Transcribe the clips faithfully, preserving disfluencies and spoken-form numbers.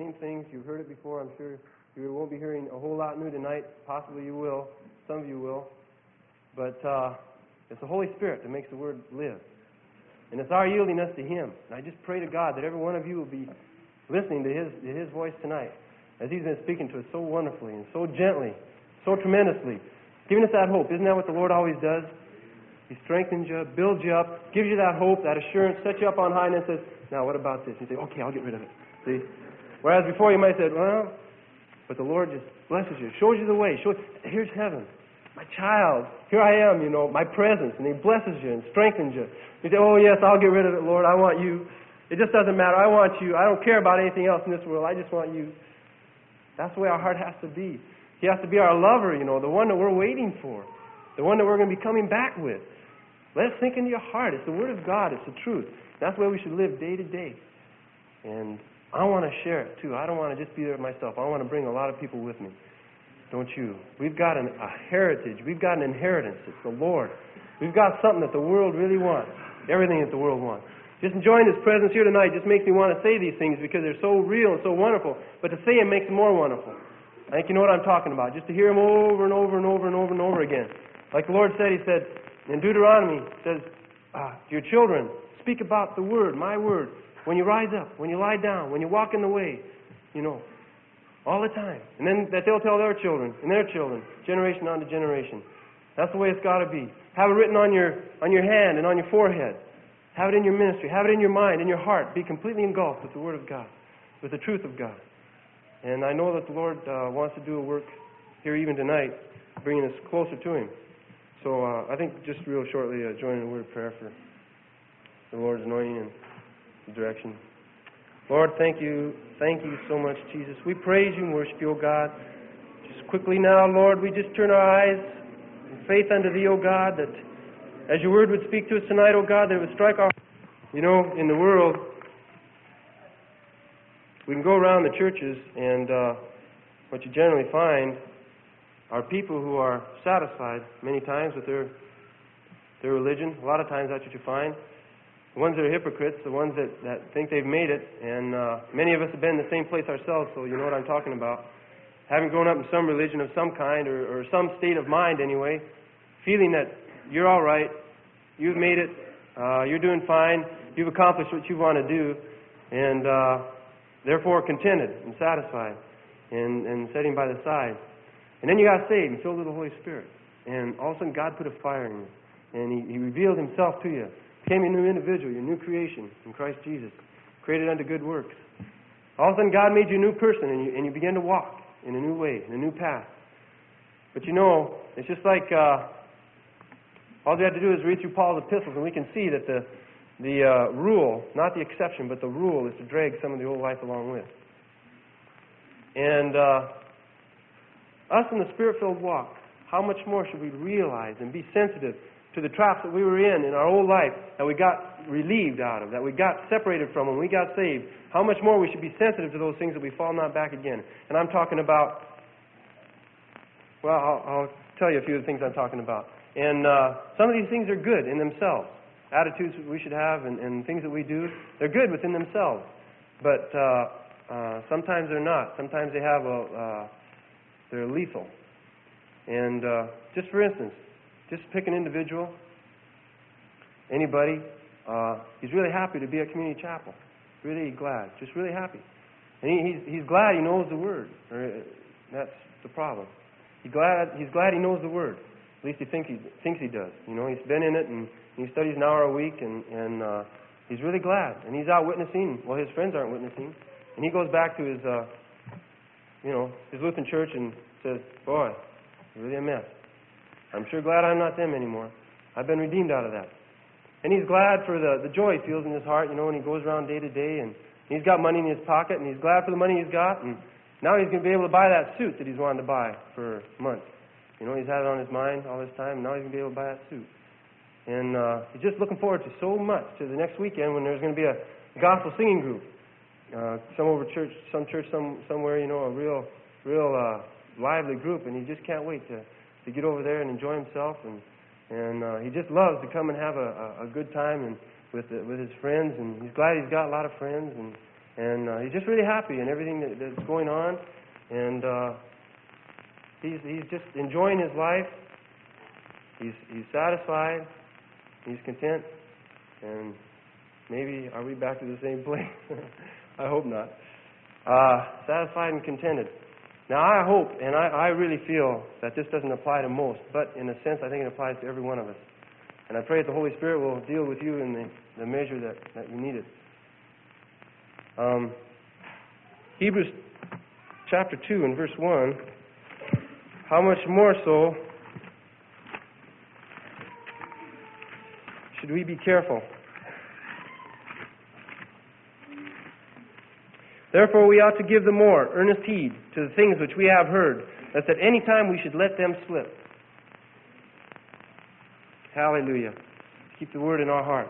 same things. You've heard it before. I'm sure you won't be hearing a whole lot new tonight. Possibly you will. Some of you will. But uh, it's the Holy Spirit that makes the Word live. And it's our yielding us to Him. And I just pray to God that every one of you will be listening to His, to His voice tonight, as He's been speaking to us so wonderfully and so gently, so tremendously, giving us that hope. Isn't that what the Lord always does? He strengthens you, builds you up, gives you that hope, that assurance, sets you up on high, and then says, now what about this? You say, okay, I'll get rid of it. See? Whereas before you might have said, well, but the Lord just blesses you, shows you the way. Shows, here's heaven. My child, here I am, you know, my presence. And He blesses you and strengthens you. You say, oh, yes, I'll get rid of it, Lord. I want you. It just doesn't matter. I want you. I don't care about anything else in this world. I just want you. That's the way our heart has to be. He has to be our lover, you know, the one that we're waiting for, the one that we're going to be coming back with. Let it sink into your heart. It's the Word of God. It's the truth. That's the way we should live day to day. And I want to share it, too. I don't want to just be there myself. I want to bring a lot of people with me. Don't you? We've got an, a heritage. We've got an inheritance. It's the Lord. We've got something that the world really wants. Everything that the world wants. Just enjoying His presence here tonight just makes me want to say these things because they're so real and so wonderful. But to say them makes them more wonderful. I think you know what I'm talking about. Just to hear them over and over and over and over and over again. Like the Lord said, He said in Deuteronomy, He says, ah, to your children, speak about the Word, my Word, when you rise up, when you lie down, when you walk in the way, you know. All the time. And then that they'll tell their children and their children, generation on to generation. That's the way it's got to be. Have it written on your on your hand and on your forehead. Have it in your ministry. Have it in your mind, in your heart. Be completely engulfed with the Word of God, with the truth of God. And I know that the Lord uh, wants to do a work here even tonight, bringing us closer to Him. So uh, I think just real shortly, uh, join in a word of prayer for the Lord's anointing and direction. Lord, thank you. Thank you so much, Jesus. We praise you and worship you, O God. Just quickly now, Lord, we just turn our eyes in faith unto Thee, O God, that as your word would speak to us tonight, O God, that it would strike our... You know, in the world, we can go around the churches and uh, what you generally find are people who are satisfied many times with their, their religion. A lot of times that's what you find. The ones that are hypocrites, the ones that, that think they've made it, and uh, many of us have been in the same place ourselves, so you know what I'm talking about. Having grown up in some religion of some kind, or, or some state of mind anyway, feeling that you're all right, you've made it, uh, you're doing fine, you've accomplished what you want to do, and uh, therefore contented and satisfied, and, and setting by the side. And then you got saved and filled with the Holy Spirit, and all of a sudden God put a fire in you, and He, he revealed Himself to you. Became a new individual, your new creation in Christ Jesus, created unto good works. All of a sudden, God made you a new person, and you, and you began to walk in a new way, in a new path. But you know, it's just like uh, all you have to do is read through Paul's epistles, and we can see that the the uh, rule, not the exception, but the rule is to drag some of the old life along with. And uh, us in the Spirit-filled walk, how much more should we realize and be sensitive to the traps that we were in in our old life, that we got relieved out of, that we got separated from when we got saved? How much more we should be sensitive to those things that we fall not back again. And I'm talking about, well, I'll, I'll tell you a few of the things I'm talking about. And uh, some of these things are good in themselves. Attitudes that we should have and, and things that we do, they're good within themselves. But uh, uh, sometimes they're not. Sometimes they have a, uh, they're lethal. And uh, just for instance, just pick an individual, anybody. Uh, he's really happy to be at Community Chapel. Really glad. Just really happy. And he, he's, he's glad he knows the Word. Or, uh, that's the problem. He's glad, he's glad he knows the Word. At least he thinks he, thinks he does. You know, he's been in it, and he studies an hour a week, and, and uh, he's really glad. And he's out witnessing. Well, his friends aren't witnessing. And he goes back to his, uh, you know, his Lutheran church and says, boy, it's really a mess. I'm sure glad I'm not them anymore. I've been redeemed out of that. And he's glad for the, the joy he feels in his heart, you know, when he goes around day to day, and he's got money in his pocket, and he's glad for the money he's got, and now he's going to be able to buy that suit that he's wanted to buy for months. You know, he's had it on his mind all this time, and now he's going to be able to buy that suit. And uh, he's just looking forward to so much to the next weekend when there's going to be a gospel singing group. Uh, some over church, some church some, somewhere, you know, a real, real uh, lively group, and he just can't wait to to get over there and enjoy himself, and and uh, he just loves to come and have a, a, a good time and with the, with his friends, and he's glad he's got a lot of friends, and And uh, he's just really happy in everything that, that's going on. And uh, he's he's just enjoying his life. He's he's satisfied. He's content. And maybe are we back to the same place? I hope not. Uh, satisfied and contented. Now I hope, and I, I really feel that this doesn't apply to most, but in a sense I think it applies to every one of us. And I pray that the Holy Spirit will deal with you in the, the measure that, that you need it. Um, Hebrews chapter two and verse one, how much more so should we be careful? Therefore we ought to give the more earnest heed to the things which we have heard, lest at any time we should let them slip. Hallelujah. Keep the word in our heart.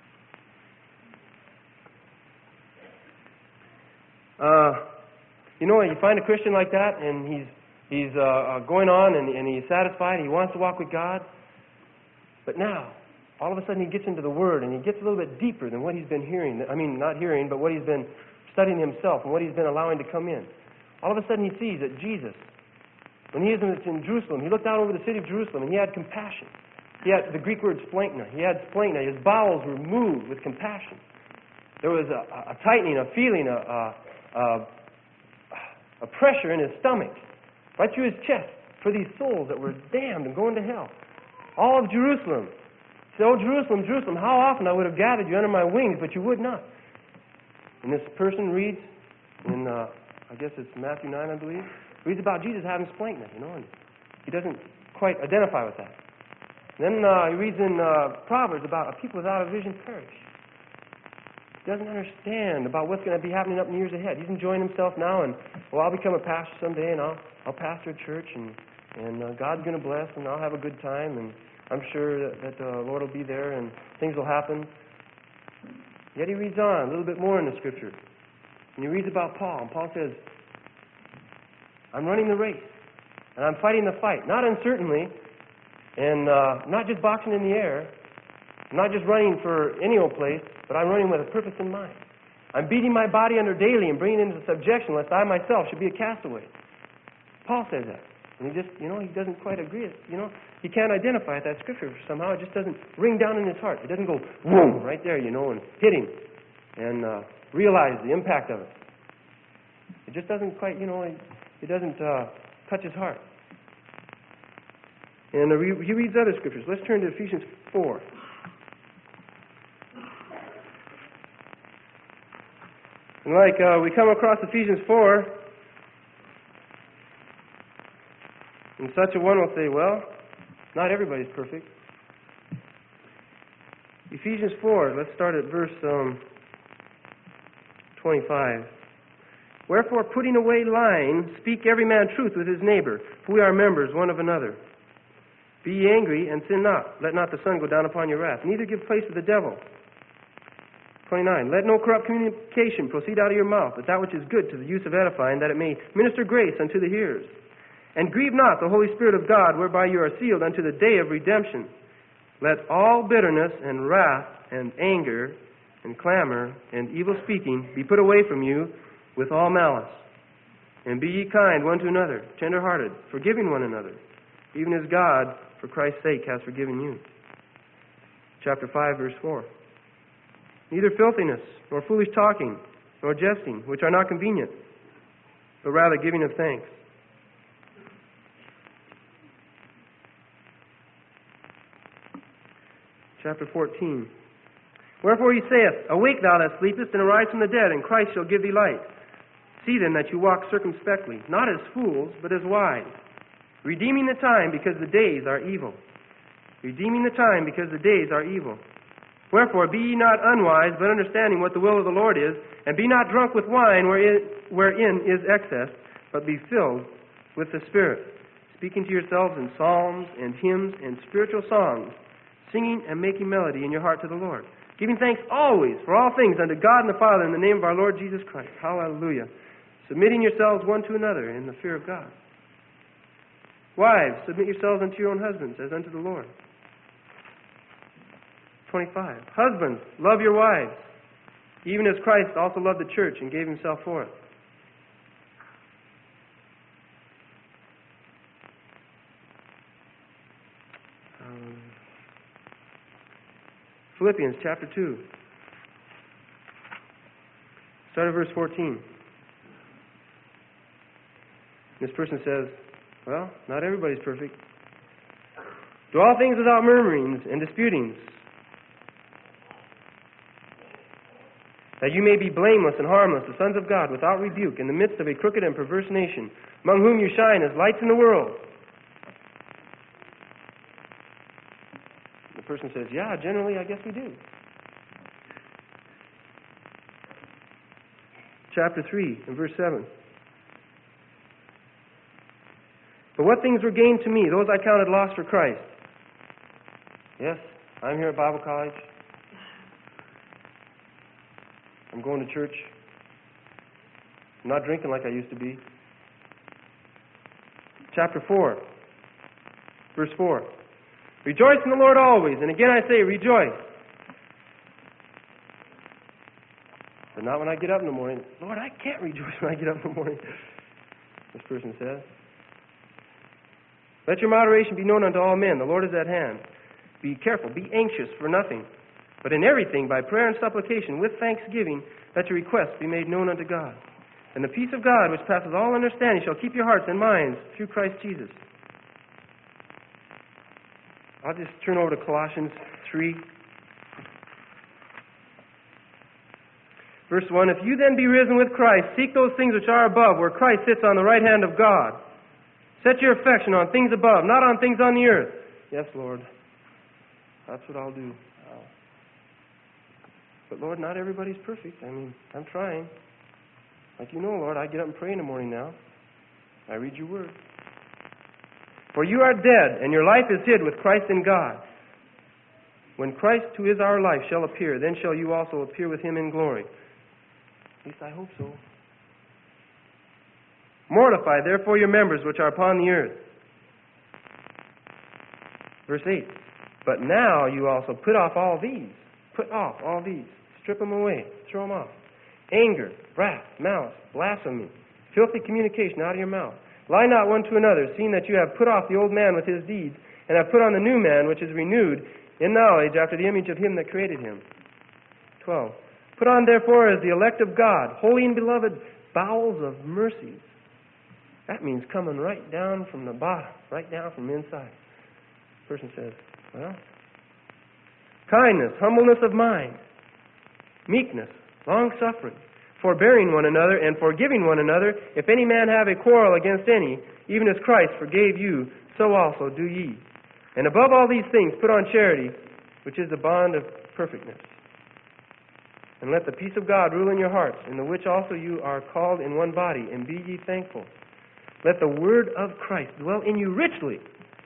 Uh, you know, you find a Christian like that, and he's he's uh, going on, and, and he's satisfied. He wants to walk with God. But now, all of a sudden, he gets into the Word, and he gets a little bit deeper than what he's been hearing. I mean, not hearing, but what he's been studying himself and what he's been allowing to come in. All of a sudden, he sees that Jesus, when he was in Jerusalem, he looked out over the city of Jerusalem, and he had compassion. He had the Greek word splankna. He had splankna. His bowels were moved with compassion. There was a, a tightening, a feeling, a, a, a, a pressure in his stomach, right through his chest, for these souls that were damned and going to hell. All of Jerusalem. He said, "Oh, Jerusalem, Jerusalem, how often I would have gathered you under my wings, but you would not." And this person reads in, uh, I guess it's Matthew nine, I believe, reads about Jesus having splankna, you know, and he doesn't quite identify with that. Then uh, he reads in uh, Proverbs about a people without a vision perish. He doesn't understand about what's going to be happening up in the years ahead. He's enjoying himself now, and, well, I'll become a pastor someday, and I'll, I'll pastor a church, and, and uh, God's going to bless, and I'll have a good time, and I'm sure that, that the Lord will be there, and things will happen. Yet he reads on a little bit more in the Scripture. And he reads about Paul, and Paul says, "I'm running the race, and I'm fighting the fight, not uncertainly, and uh, not just boxing in the air, not just running for any old place, but I'm running with a purpose in mind. I'm beating my body under daily and bringing it into subjection, lest I myself should be a castaway." Paul says that. And he just, you know, he doesn't quite agree. You know, he can't identify that Scripture somehow. It just doesn't ring down in his heart. It doesn't go, boom, right there, you know, and hit him and uh, realize the impact of it. It just doesn't quite, you know, it, it doesn't uh, touch his heart. And uh, he reads other Scriptures. Let's turn to Ephesians four. And like uh, we come across Ephesians four, and such a one will say, well, not everybody's perfect. Ephesians four, let's start at verse um, twenty-five. "Wherefore, putting away lying, speak every man truth with his neighbor, for we are members one of another. Be ye angry, and sin not. Let not the sun go down upon your wrath. Neither give place to the devil." twenty-nine. "Let no corrupt communication proceed out of your mouth, but that which is good to the use of edifying, that it may minister grace unto the hearers. And grieve not the Holy Spirit of God, whereby you are sealed unto the day of redemption. Let all bitterness and wrath and anger and clamor and evil speaking be put away from you with all malice. And be ye kind one to another, tender-hearted, forgiving one another, even as God, for Christ's sake, has forgiven you." Chapter five, verse four. "Neither filthiness, nor foolish talking, nor jesting, which are not convenient, but rather giving of thanks. Chapter fourteen. "Wherefore he saith, Awake thou that sleepest, and arise from the dead, and Christ shall give thee light. See then that you walk circumspectly, not as fools, but as wise, redeeming the time, because the days are evil. Redeeming the time, because the days are evil. Wherefore be ye not unwise, but understanding what the will of the Lord is, and be not drunk with wine wherein, wherein is excess, but be filled with the Spirit, speaking to yourselves in psalms and hymns and spiritual songs, singing and making melody in your heart to the Lord, giving thanks always for all things unto God and the Father in the name of our Lord Jesus Christ." Hallelujah. "Submitting yourselves one to another in the fear of God. Wives, submit yourselves unto your own husbands as unto the Lord." twenty-five. "Husbands, love your wives, even as Christ also loved the church and gave himself for it. Um, Philippians chapter two. Start at verse fourteen. This person says, well, not everybody's perfect. Do all things without murmurings and disputings, that you may be blameless and harmless, the sons of God, without rebuke, in the midst of a crooked and perverse nation, among whom you shine as lights in the world. The person says, yeah, generally, I guess we do. Chapter three, and verse seven. But what things were gained to me, those I counted loss for Christ. Yes, I'm here at Bible College. I'm going to church. I'm not drinking like I used to be. Chapter four, verse four. Rejoice in the Lord always, and again I say, rejoice. But not when I get up in the morning. Lord, I can't rejoice when I get up in the morning, this person says. Let your moderation be known unto all men. The Lord is at hand. Be careful. Be anxious for nothing. But in everything, by prayer and supplication, with thanksgiving, let your requests be made known unto God. And the peace of God, which passes all understanding, shall keep your hearts and minds through Christ Jesus. I'll just turn over to Colossians three. Verse one, if you then be risen with Christ, seek those things which are above, where Christ sits on the right hand of God. Set your affection on things above, not on things on the earth. Yes, Lord. That's what I'll do. But, Lord, not everybody's perfect. I mean, I'm trying. Like you know, Lord, I get up and pray in the morning now. I read your word. For you are dead, and your life is hid with Christ in God. When Christ, who is our life, shall appear, then shall you also appear with him in glory. At least I hope so. Mortify, therefore, your members which are upon the earth. Verse eight. But now you also put off all these. Put off all these. Strip them away. Throw them off. Anger, wrath, malice, blasphemy, filthy communication out of your mouth. Lie not one to another, seeing that you have put off the old man with his deeds, and have put on the new man, which is renewed in knowledge after the image of him that created him. twelve. Put on, therefore, as the elect of God, holy and beloved, bowels of mercies. That means coming right down from the bottom, right down from inside. The person says, well, kindness, humbleness of mind, meekness, long-suffering, forbearing one another, and forgiving one another, if any man have a quarrel against any, even as Christ forgave you, so also do ye. And above all these things put on charity, which is the bond of perfectness. And let the peace of God rule in your hearts, in the which also you are called in one body, and be ye thankful. Let the word of Christ dwell in you richly,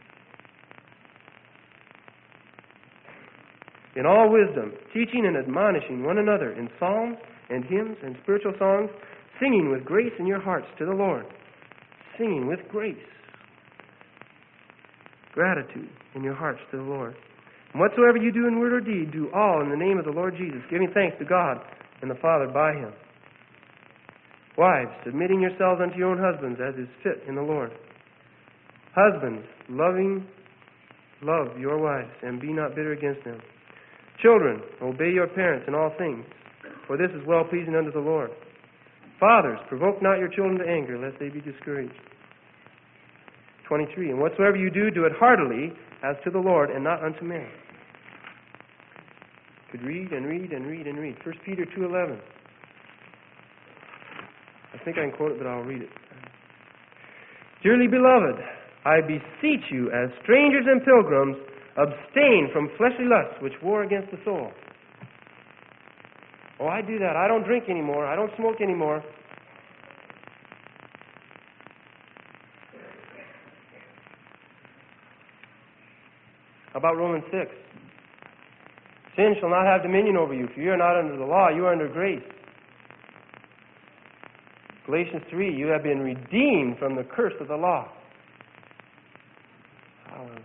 in all wisdom, teaching and admonishing one another in psalms and hymns and spiritual songs, singing with grace in your hearts to the Lord. Singing with grace. Gratitude in your hearts to the Lord. And whatsoever you do in word or deed, do all in the name of the Lord Jesus, giving thanks to God and the Father by him. Wives, submitting yourselves unto your own husbands as is fit in the Lord. Husbands, loving, love your wives, and be not bitter against them. Children, obey your parents in all things, for this is well-pleasing unto the Lord. Fathers, provoke not your children to anger, lest they be discouraged. twenty-three. And whatsoever you do, do it heartily, as to the Lord, and not unto men. Could read and read and read and read. First Peter two eleven. I think I can quote it, but I'll read it. Dearly beloved, I beseech you, as strangers and pilgrims, abstain from fleshly lusts which war against the soul. Oh, I do that. I don't drink anymore. I don't smoke anymore. How about Romans six? Sin shall not have dominion over you, for you are not under the law, you are under grace. Galatians three, you have been redeemed from the curse of the law. Hallelujah.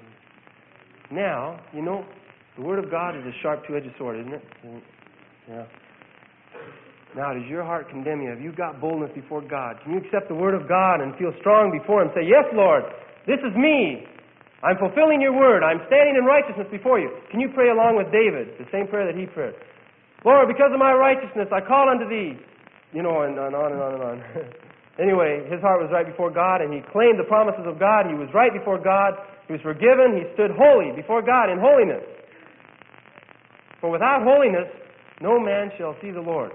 Now, you know, the Word of God is a sharp two-edged sword, isn't it? Yeah. Now, does your heart condemn you? Have you got boldness before God? Can you accept the Word of God and feel strong before Him? Say, yes, Lord, this is me. I'm fulfilling your Word. I'm standing in righteousness before you. Can you pray along with David, the same prayer that he prayed? Lord, because of my righteousness, I call unto thee. You know, and, and on and on and on. Anyway, his heart was right before God, and he claimed the promises of God. He was right before God. He was forgiven. He stood holy before God in holiness. For without holiness, no man shall see the Lord.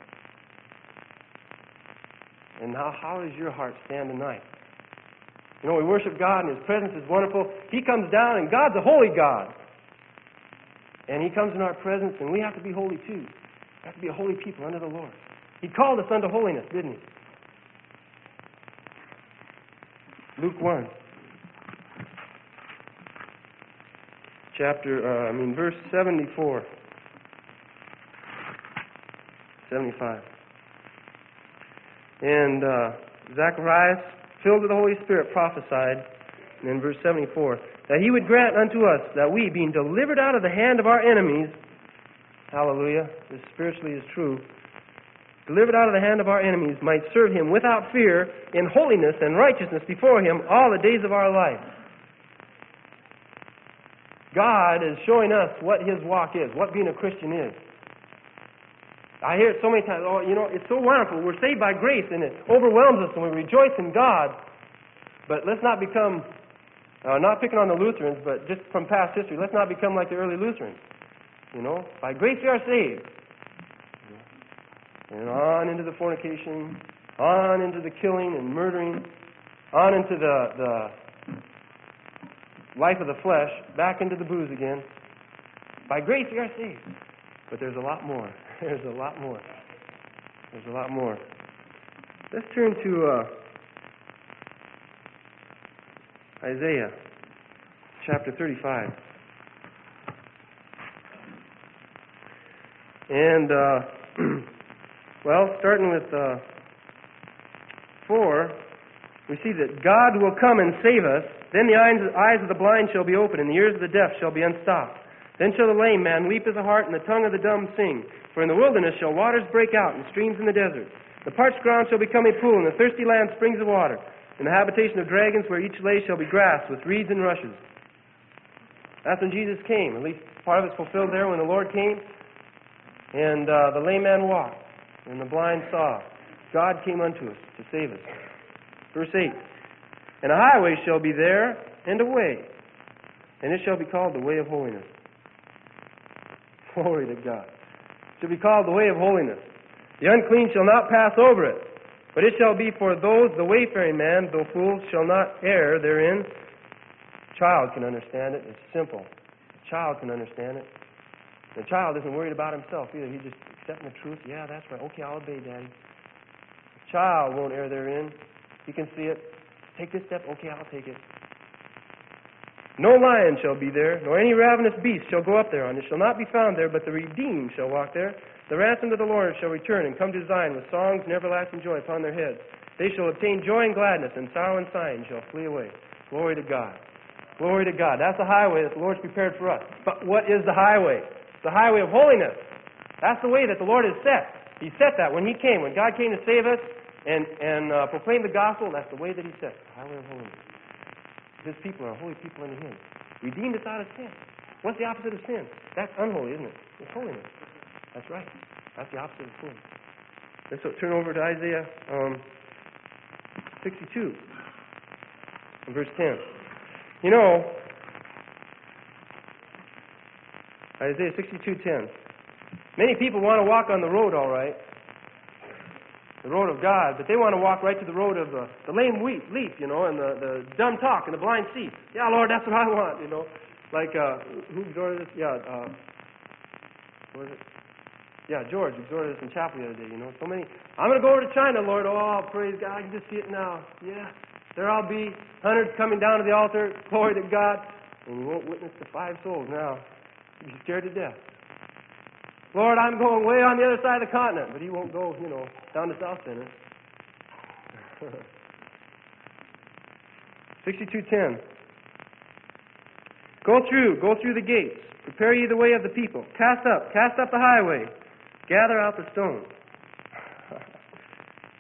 And now, how does your heart stand tonight? You know, we worship God, and His presence is wonderful. He comes down, and God's a holy God. And He comes in our presence, and we have to be holy too. We have to be a holy people under the Lord. He called us unto holiness, didn't He? Luke one. Chapter, uh, I mean, verse seventy-four. seventy-five. And uh, Zacharias, filled with the Holy Spirit, prophesied, and in verse seventy-four, that He would grant unto us that we, being delivered out of the hand of our enemies, hallelujah, this spiritually is true, delivered out of the hand of our enemies, might serve Him without fear, in holiness and righteousness before Him all the days of our life. God is showing us what His walk is, what being a Christian is. I hear it so many times, oh, you know, it's so wonderful. We're saved by grace, and it overwhelms us, and we rejoice in God. But let's not become, uh, not picking on the Lutherans, but just from past history, let's not become like the early Lutherans. You know, by grace we are saved. And on into the fornication, on into the killing and murdering, on into the, the life of the flesh, back into the booze again. By grace we are saved. But there's a lot more. There's a lot more. There's a lot more. Let's turn to uh, Isaiah chapter thirty-five. And, uh, well, starting with uh, four, we see that God will come and save us. Then the eyes of the blind shall be opened, and the ears of the deaf shall be unstopped. Then shall the lame man leap as a hart, and the tongue of the dumb sing. For in the wilderness shall waters break out, and streams in the desert. The parched ground shall become a pool, and the thirsty land springs of water. In the habitation of dragons, where each lay shall be grass, with reeds and rushes. That's when Jesus came. At least part of it's fulfilled there when the Lord came. And uh, the lame man walked, and the blind saw. God came unto us to save us. Verse eight. And a highway shall be there, and a way, and it shall be called the way of holiness. Glory to God. It shall be called the way of holiness. The unclean shall not pass over it, but it shall be for those, the wayfaring man, though fools, shall not err therein. A child can understand it. It's simple. A child can understand it. The child isn't worried about himself either. He's just accepting the truth. Yeah, that's right. Okay, I'll obey, Daddy. The child won't err therein. He can see it. Take this step. Okay, I'll take it. No lion shall be there, nor any ravenous beast shall go up thereon. It shall not be found there, but the redeemed shall walk there. The ransomed of the Lord shall return and come to Zion with songs and everlasting joy upon their heads. They shall obtain joy and gladness, and sorrow and sighing shall flee away. Glory to God. Glory to God. That's the highway that the Lord's prepared for us. But what is the highway? It's the highway of holiness. That's the way that the Lord has set. He set that when He came. When God came to save us and, and uh, proclaim the gospel, that's the way that He set. The highway of holiness. His people are holy people unto Him. Redeemed us out of sin. What's the opposite of sin? That's unholy, isn't it? It's holiness. That's right. That's the opposite of sin. Let's turn over to Isaiah um, sixty-two, verse ten. You know, Isaiah sixty-two ten. Many people want to walk on the road, all right, the road of God, but they want to walk right to the road of the, the lame weep, leap, you know, and the, the dumb talk and the blind see. Yeah, Lord, that's what I want, you know. Like, uh, who exhorted us? Yeah, uh, what is it? Yeah, George exhorted us in chapel the other day, you know. So many, I'm going to go over to China, Lord. Oh, praise God, I can just see it now. Yeah, there I'll be, hundreds coming down to the altar, glory to God. And you won't witness to five souls now. You'll be scared to death. Lord, I'm going way on the other side of the continent, but He won't go, you know, down to South Center. sixty-two ten. Go through, go through the gates. Prepare ye the way of the people. Cast up, cast up the highway. Gather out the stones.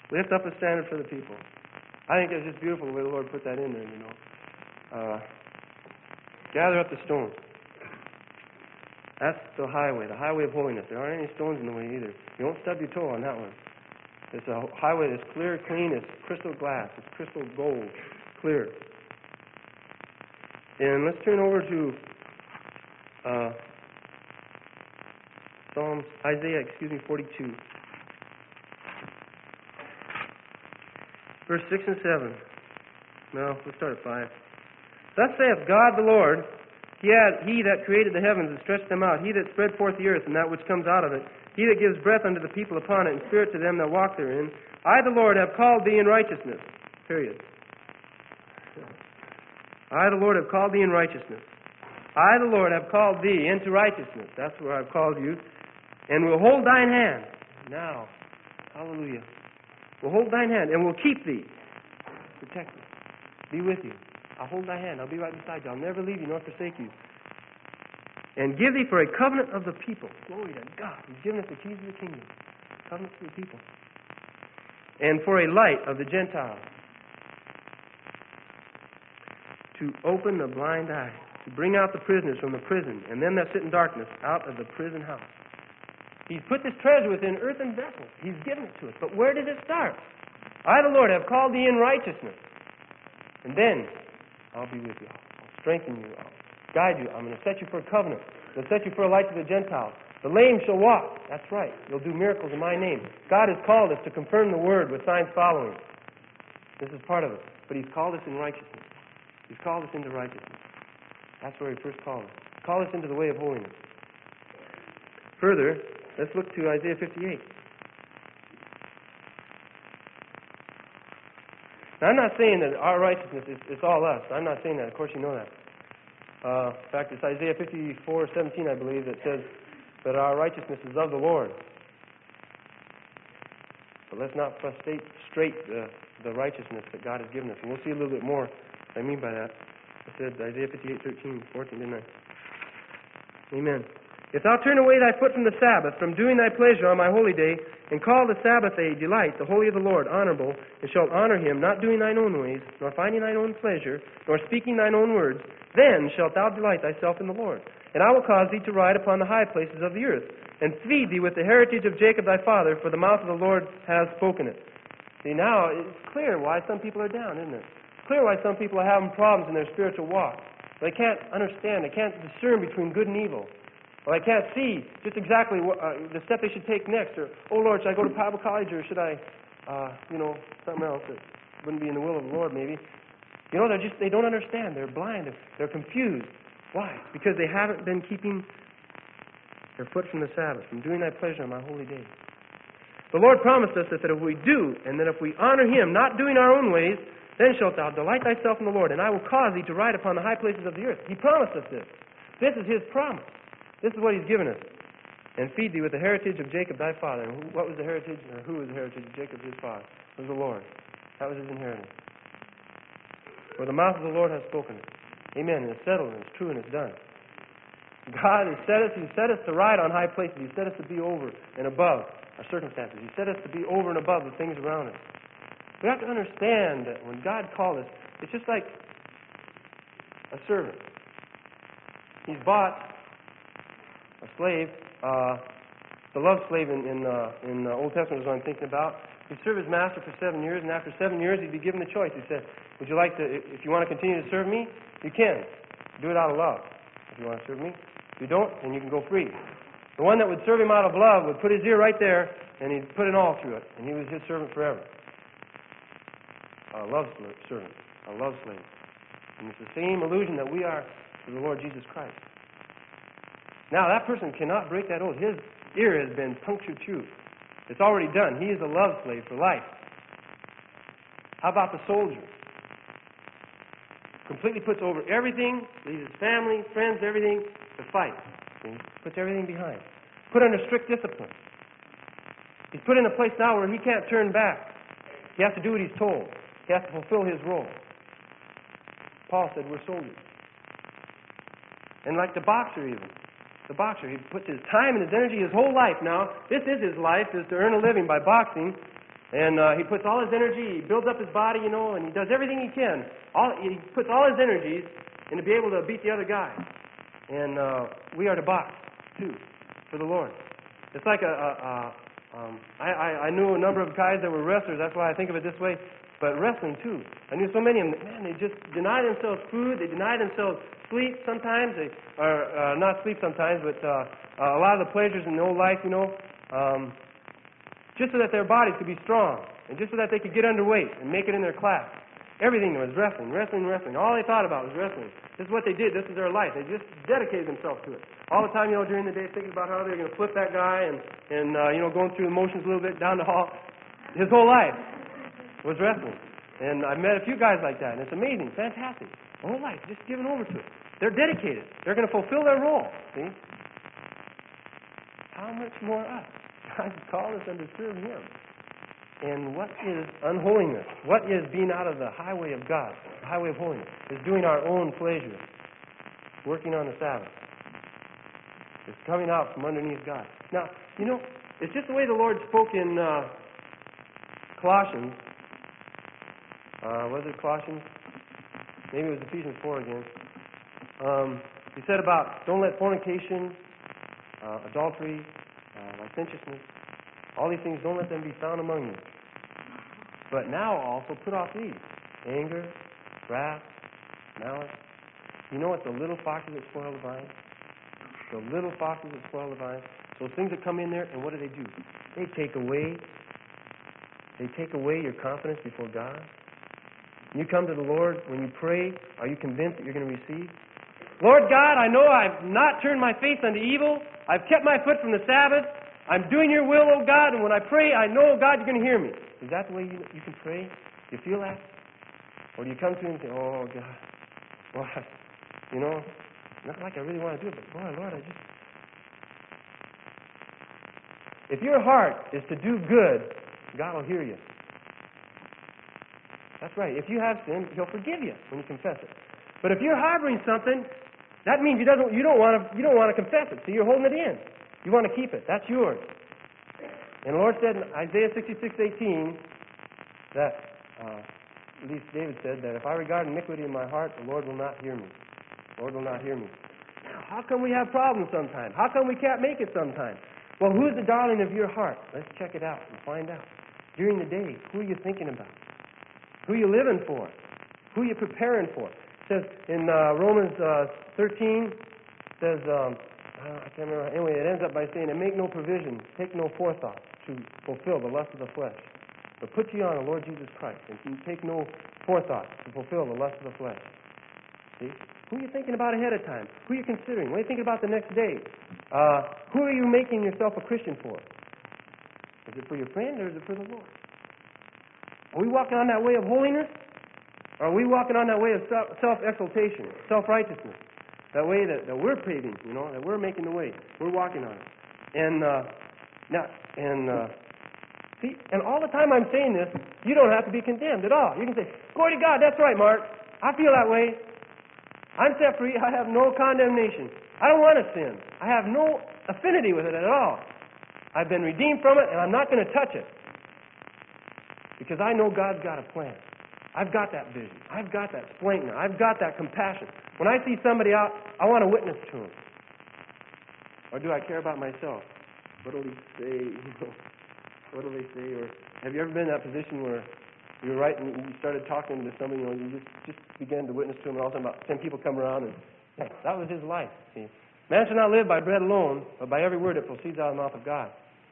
Lift up a standard for the people. I think it's just beautiful the way the Lord put that in there, you know. Uh, gather up the stones. That's the highway, the highway of holiness. There aren't any stones in the way either. You won't stub your toe on that one. It's a highway that's clear, clean, it's crystal glass, it's crystal gold, clear. And let's turn over to uh, Psalms, Isaiah, excuse me, forty-two. Verse six and seven. No, let's start at five. Thus saith God the Lord, He, had, he that created the heavens and stretched them out, He that spread forth the earth and that which comes out of it, He that gives breath unto the people upon it, and spirit to them that walk therein. I, the Lord, have called thee in righteousness. Period. I, the Lord, have called thee in righteousness. I, the Lord, have called thee into righteousness. That's where I've called you. And will hold thine hand. Now, hallelujah. Will hold thine hand and will keep thee. Protect thee. Be with you. I'll hold thy hand. I'll be right beside you. I'll never leave you nor forsake you. And give thee for a covenant of the people. Glory to God. He's given us the keys of the kingdom. Covenant for the people. And for a light of the Gentiles. To open the blind eye. To bring out the prisoners from the prison. And them that sit in darkness out of the prison house. He's put this treasure within earthen vessels. He's given it to us. But where did it start? I, the Lord, have called thee in righteousness. And then I'll be with you. I'll strengthen you. I'll guide you. I'm going to set you for a covenant. I'll set you for a light to the Gentiles. The lame shall walk. That's right. You'll do miracles in my name. God has called us to confirm the word with signs following. This is part of it. But He's called us in righteousness. He's called us into righteousness. That's where He first called us. He called us into the way of holiness. Further, let's look to Isaiah fifty-eight. Now, I'm not saying that our righteousness is it's all us. I'm not saying that. Of course, you know that. Uh, in fact, it's Isaiah fifty-four seventeen, I believe, that says that our righteousness is of the Lord. But let's not frustrate straight the, the righteousness that God has given us. And we'll see a little bit more what I mean by that. I said Isaiah fifty-eight thirteen, fourteen, didn't I? Amen. If thou turn away thy foot from the Sabbath, from doing thy pleasure on my holy day, and call the Sabbath a delight, the holy of the Lord, honorable, and shalt honor him, not doing thine own ways, nor finding thine own pleasure, nor speaking thine own words, then shalt thou delight thyself in the Lord. And I will cause thee to ride upon the high places of the earth, and feed thee with the heritage of Jacob thy father, for the mouth of the Lord has spoken it. See, now it's clear why some people are down, isn't it? It's clear why some people are having problems in their spiritual walk. They can't understand, they can't discern between good and evil. Well, I can't see just exactly what, uh, the step they should take next. Or, oh, Lord, should I go to Bible college or should I, uh, you know, something else that wouldn't be in the will of the Lord maybe. You know, they're just, they don't understand. They're blind. They're, they're confused. Why? Because they haven't been keeping their foot from the Sabbath, from doing thy pleasure on my holy day. The Lord promised us that if we do, and that if we honor Him, not doing our own ways, then shalt thou delight thyself in the Lord, and I will cause thee to ride upon the high places of the earth. He promised us this. This is His promise. This is what He's given us. And feed thee with the heritage of Jacob thy father. And what was the heritage, or who was the heritage of Jacob his father? It was the Lord. That was his inheritance. For the mouth of the Lord has spoken it. Amen. And it's settled, and it's true, and it's done. God has set us, He set us to ride on high places. He set us to be over and above our circumstances. He set us to be over and above the things around us. We have to understand that when God called us, it's just like a servant. He's bought a slave, uh, the love slave in in, uh, in the Old Testament is what I'm thinking about. He'd serve his master for seven years, and after seven years, he'd be given the choice. He said, would you like to, if you want to continue to serve me, you can. Do it out of love. If you want to serve me. If you don't, then you can go free. The one that would serve him out of love would put his ear right there, and he'd put it all through it, and he was his servant forever. A love servant, a love slave. And it's the same illusion that we are to the Lord Jesus Christ. Now, that person cannot break that oath. His ear has been punctured through. It's already done. He is a love slave for life. How about the soldier? Completely puts over everything, leaves his family, friends, everything, to fight. See? Puts everything behind. Put under strict discipline. He's put in a place now where he can't turn back. He has to do what he's told. He has to fulfill his role. Paul said we're soldiers. And like the boxer even. The boxer, he puts his time and his energy, his whole life now. This is his life, is to earn a living by boxing. And uh, he puts all his energy, he builds up his body, you know, and he does everything he can. All, he puts all his energies in to be able to beat the other guy. And uh, we are to box, too, for the Lord. It's like a, a, a um, I, I, I knew a number of guys that were wrestlers. That's why I think of it this way. But wrestling, too. I knew so many of them, man, they just deny themselves food. They deny themselves sleep sometimes. They Or uh, not sleep sometimes, but uh, uh, a lot of the pleasures in the old life, you know, um, just so that their bodies could be strong. And just so that they could get underweight and make it in their class. Everything was wrestling, wrestling, wrestling. All they thought about was wrestling. This is what they did. This is their life. They just dedicated themselves to it. All the time, you know, during the day, thinking about how they're going to flip that guy and, and uh, you know, going through the motions a little bit down the hall. His whole life was wrestling. And I've met a few guys like that, and it's amazing, fantastic. The whole life, just given over to it. They're dedicated. They're going to fulfill their role, see? How much more us? God has called us unto serve Him. And what is unholiness? What is being out of the highway of God, the highway of holiness? Is doing our own pleasure, working on the Sabbath. It's coming out from underneath God. Now, you know, it's just the way the Lord spoke in uh, Colossians. Uh, was it Colossians? Maybe it was Ephesians four again. Um, he said about don't let fornication, uh, adultery, uh, licentiousness, all these things, don't let them be found among you. But now also put off these: anger, wrath, malice. You know what the little foxes that spoil the vine? The little foxes that spoil the vine. Those things that come in there, and what do they do? They take away, they take away your confidence before God. When you come to the Lord, when you pray, are you convinced that you're going to receive? Lord God, I know I've not turned my face unto evil. I've kept my foot from the Sabbath. I'm doing your will, oh God, and when I pray, I know, God, you're going to hear me. Is that the way you, you can pray? Do you feel that? Or do you come to Him and say, oh, God, well, you know, not like I really want to do it, but, boy, Lord, I just... If your heart is to do good, God will hear you. That's right. If you have sin, He'll forgive you when you confess it. But if you're harboring something, that means you, doesn't, you don't want to you don't want to confess it, so you're holding it in. You want to keep it. That's yours. And the Lord said in Isaiah sixty-six eighteen that, uh, at least David said, that if I regard iniquity in my heart, the Lord will not hear me. The Lord will not hear me. Now, how come we have problems sometimes? How come we can't make it sometimes? Well, who's the darling of your heart? Let's check it out and find out. During the day, who are you thinking about? Who are you living for? Who are you preparing for? It says in uh, Romans uh, thirteen, it says... Um, I can't remember. Anyway, it ends up by saying, and make no provision, take no forethought to fulfill the lust of the flesh. But put ye on the Lord Jesus Christ, and take no forethought to fulfill the lust of the flesh. See? Who are you thinking about ahead of time? Who are you considering? What are you thinking about the next day? Uh, who are you making yourself a Christian for? Is it for your friend, or is it for the Lord? Are we walking on that way of holiness? Or are we walking on that way of self-exaltation, self-righteousness? That way that, that we're paving, you know, that we're making the way. We're walking on it. And, uh, now, and, uh, see, and all the time I'm saying this, you don't have to be condemned at all. You can say, glory to God, that's right, Mark. I feel that way. I'm set free. I have no condemnation. I don't want to sin. I have no affinity with it at all. I've been redeemed from it, and I'm not going to touch it. Because I know God's got a plan. I've got that vision. I've got that splaining. I've got that compassion. When I see somebody out, I want to witness to them. Or do I care about myself? What will he say? What will they say? Or have you ever been in that position where you were right and you started talking to somebody, you know, you just, just began to witness to him, and all of a sudden about ten people come around, and yeah, that was his life. See, man shall not live by bread alone, but by every word that proceeds out of the mouth of God.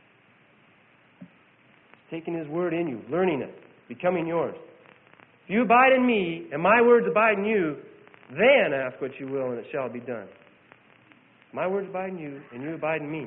Taking His word in you, learning it, becoming yours. If you abide in me, and my words abide in you, then ask what you will, and it shall be done. My words abide in you, and you abide in me.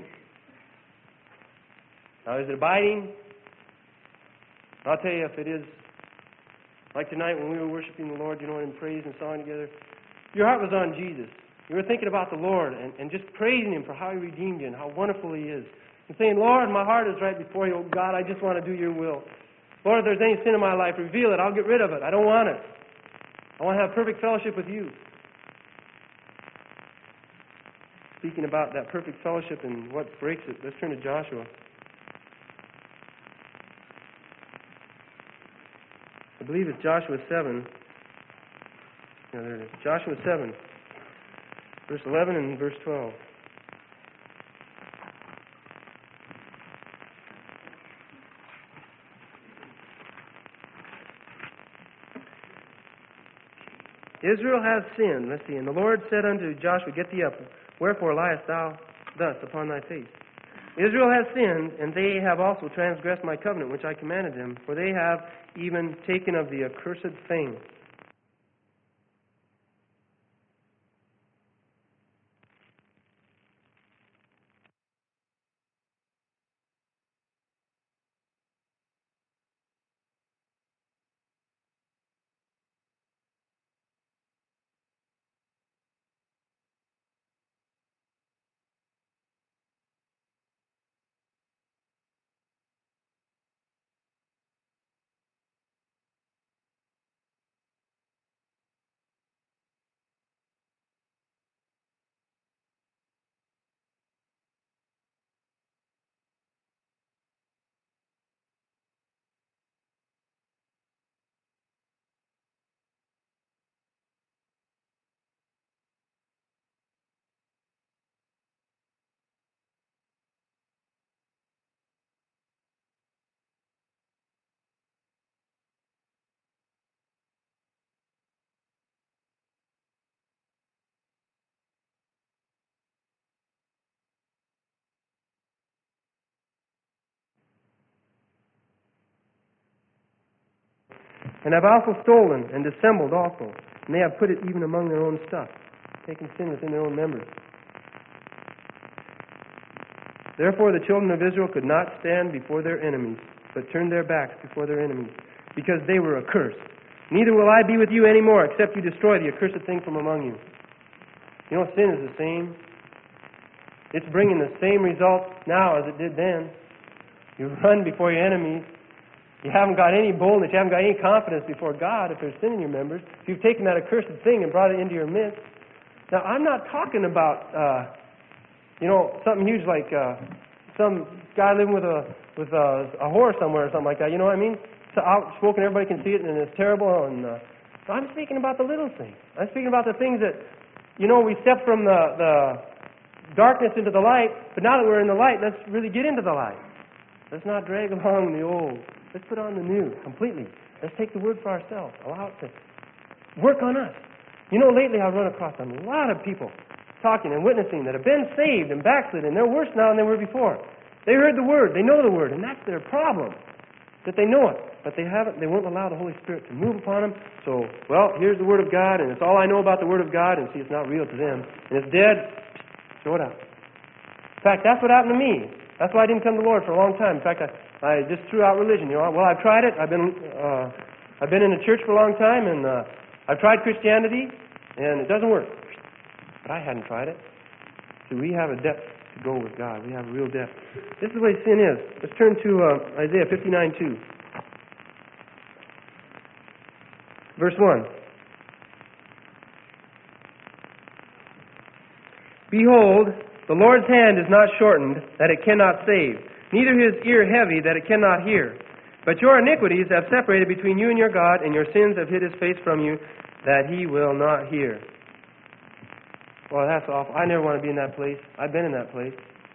Now, is it abiding? I'll tell you, if it is, like tonight when we were worshiping the Lord, you know, in praise and song together, your heart was on Jesus. You were thinking about the Lord and, and just praising Him for how He redeemed you and how wonderful He is. And saying, Lord, my heart is right before you. Oh, God, I just want to do your will. Lord, if there's any sin in my life, reveal it. I'll get rid of it. I don't want it. I want to have perfect fellowship with you. Speaking about that perfect fellowship and what breaks it, let's turn to Joshua. believe it's Joshua seven. No, there it is. Joshua seven, verse eleven and verse twelve. Israel has sinned. Let's see. And the Lord said unto Joshua, Get thee up. Wherefore liest thou thus upon thy face? Israel has sinned, and they have also transgressed my covenant, which I commanded them, for they have even taken of the accursed thing. And have also stolen and dissembled also, and they have put it even among their own stuff, taken sin within their own members. Therefore the children of Israel could not stand before their enemies, but turned their backs before their enemies, because they were accursed. Neither will I be with you any more, except you destroy the accursed thing from among you. You know, sin is the same. It's bringing the same result now as it did then. You run before your enemies. You haven't got any boldness, you haven't got any confidence before God if there's sin in your members. If you've taken that accursed thing and brought it into your midst. Now, I'm not talking about, uh, you know, something huge like uh, some guy living with a with a, a whore somewhere or something like that. You know what I mean? It's outspoken, everybody can see it, and it's terrible. And uh, so I'm speaking about the little things. I'm speaking about the things that, you know, we step from the, the darkness into the light, but now that we're in the light, let's really get into the light. Let's not drag along the old. Let's put on the new completely. Let's take the word for ourselves. Allow it to work on us. You know, lately I've run across a lot of people talking and witnessing that have been saved and backslid, and they're worse now than they were before. They heard the word. They know the word, and that's their problem, that they know it, but they haven't. They won't allow the Holy Spirit to move upon them. So, well, here's the word of God, and it's all I know about the word of God, and see, it's not real to them, and it's dead. Throw it out. In fact, that's what happened to me. That's why I didn't come to the Lord for a long time. In fact, I, I just threw out religion. You know, well, I've tried it. I've been, uh, I've been in the church for a long time, and uh, I've tried Christianity, and it doesn't work. But I hadn't tried it. See, we have a depth to go with God. We have a real depth. This is the way sin is. Let's turn to uh, Isaiah fifty-nine two, verse one. Behold, the Lord's hand is not shortened, that it cannot save, neither his ear heavy, that it cannot hear. But your iniquities have separated between you and your God, and your sins have hid his face from you, that he will not hear. Well, that's awful. I never want to be in that place. I've been in that place.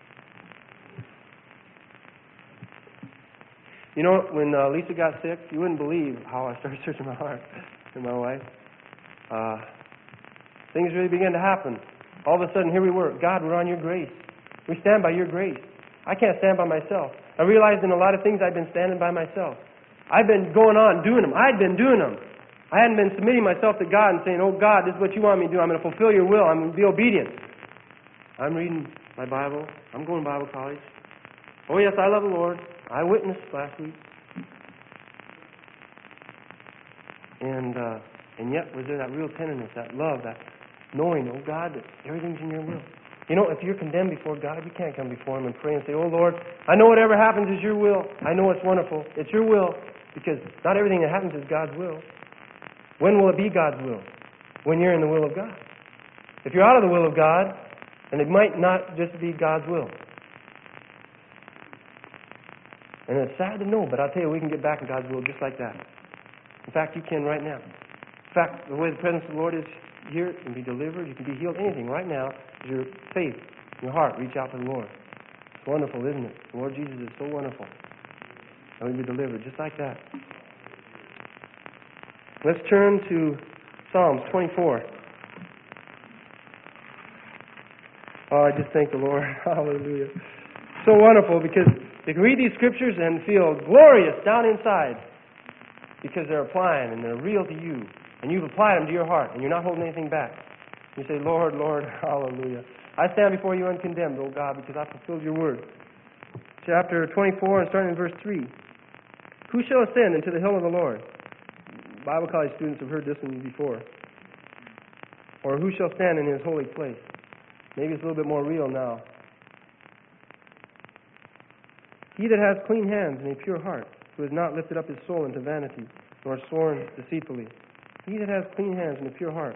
You know, when uh, Lisa got sick, you wouldn't believe how I started searching my heart and my wife. Uh, things really began to happen. All of a sudden, here we were. God, we're on your grace. We stand by your grace. I can't stand by myself. I realized in a lot of things I've been standing by myself. I've been going on doing them. I'd been doing them. I hadn't been submitting myself to God and saying, oh, God, this is what you want me to do. I'm going to fulfill your will. I'm going to be obedient. I'm reading my Bible. I'm going to Bible college. Oh, yes, I love the Lord. I witnessed last week. And uh, and yet, was there that real tenderness, that love, that knowing, oh God, that everything's in your will. You know, if you're condemned before God, you can't come before him and pray and say, oh Lord, I know whatever happens is your will. I know it's wonderful. It's your will. Because not everything that happens is God's will. When will it be God's will? When you're in the will of God. If you're out of the will of God, then it might not just be God's will. And it's sad to know, but I'll tell you, we can get back in God's will just like that. In fact, you can right now. In fact, the way the presence of the Lord is here, you can be delivered, you can be healed. Anything right now, is your faith, your heart, reach out to the Lord. It's wonderful, isn't it? The Lord Jesus is so wonderful. And we be delivered just like that. Let's turn to Psalms twenty-four. Oh, I just thank the Lord. Hallelujah. So wonderful because you can read these scriptures and feel glorious down inside because they're applying and they're real to you. And you've applied them to your heart and you're not holding anything back. You say, Lord, Lord, hallelujah. I stand before you uncondemned, O God, because I fulfilled your word. Chapter twenty-four and starting in verse three. Who shall ascend into the hill of the Lord? Bible college students have heard this one before. Or who shall stand in his holy place? Maybe it's a little bit more real now. He that has clean hands and a pure heart, who has not lifted up his soul into vanity, nor sworn deceitfully. He that has clean hands and a pure heart.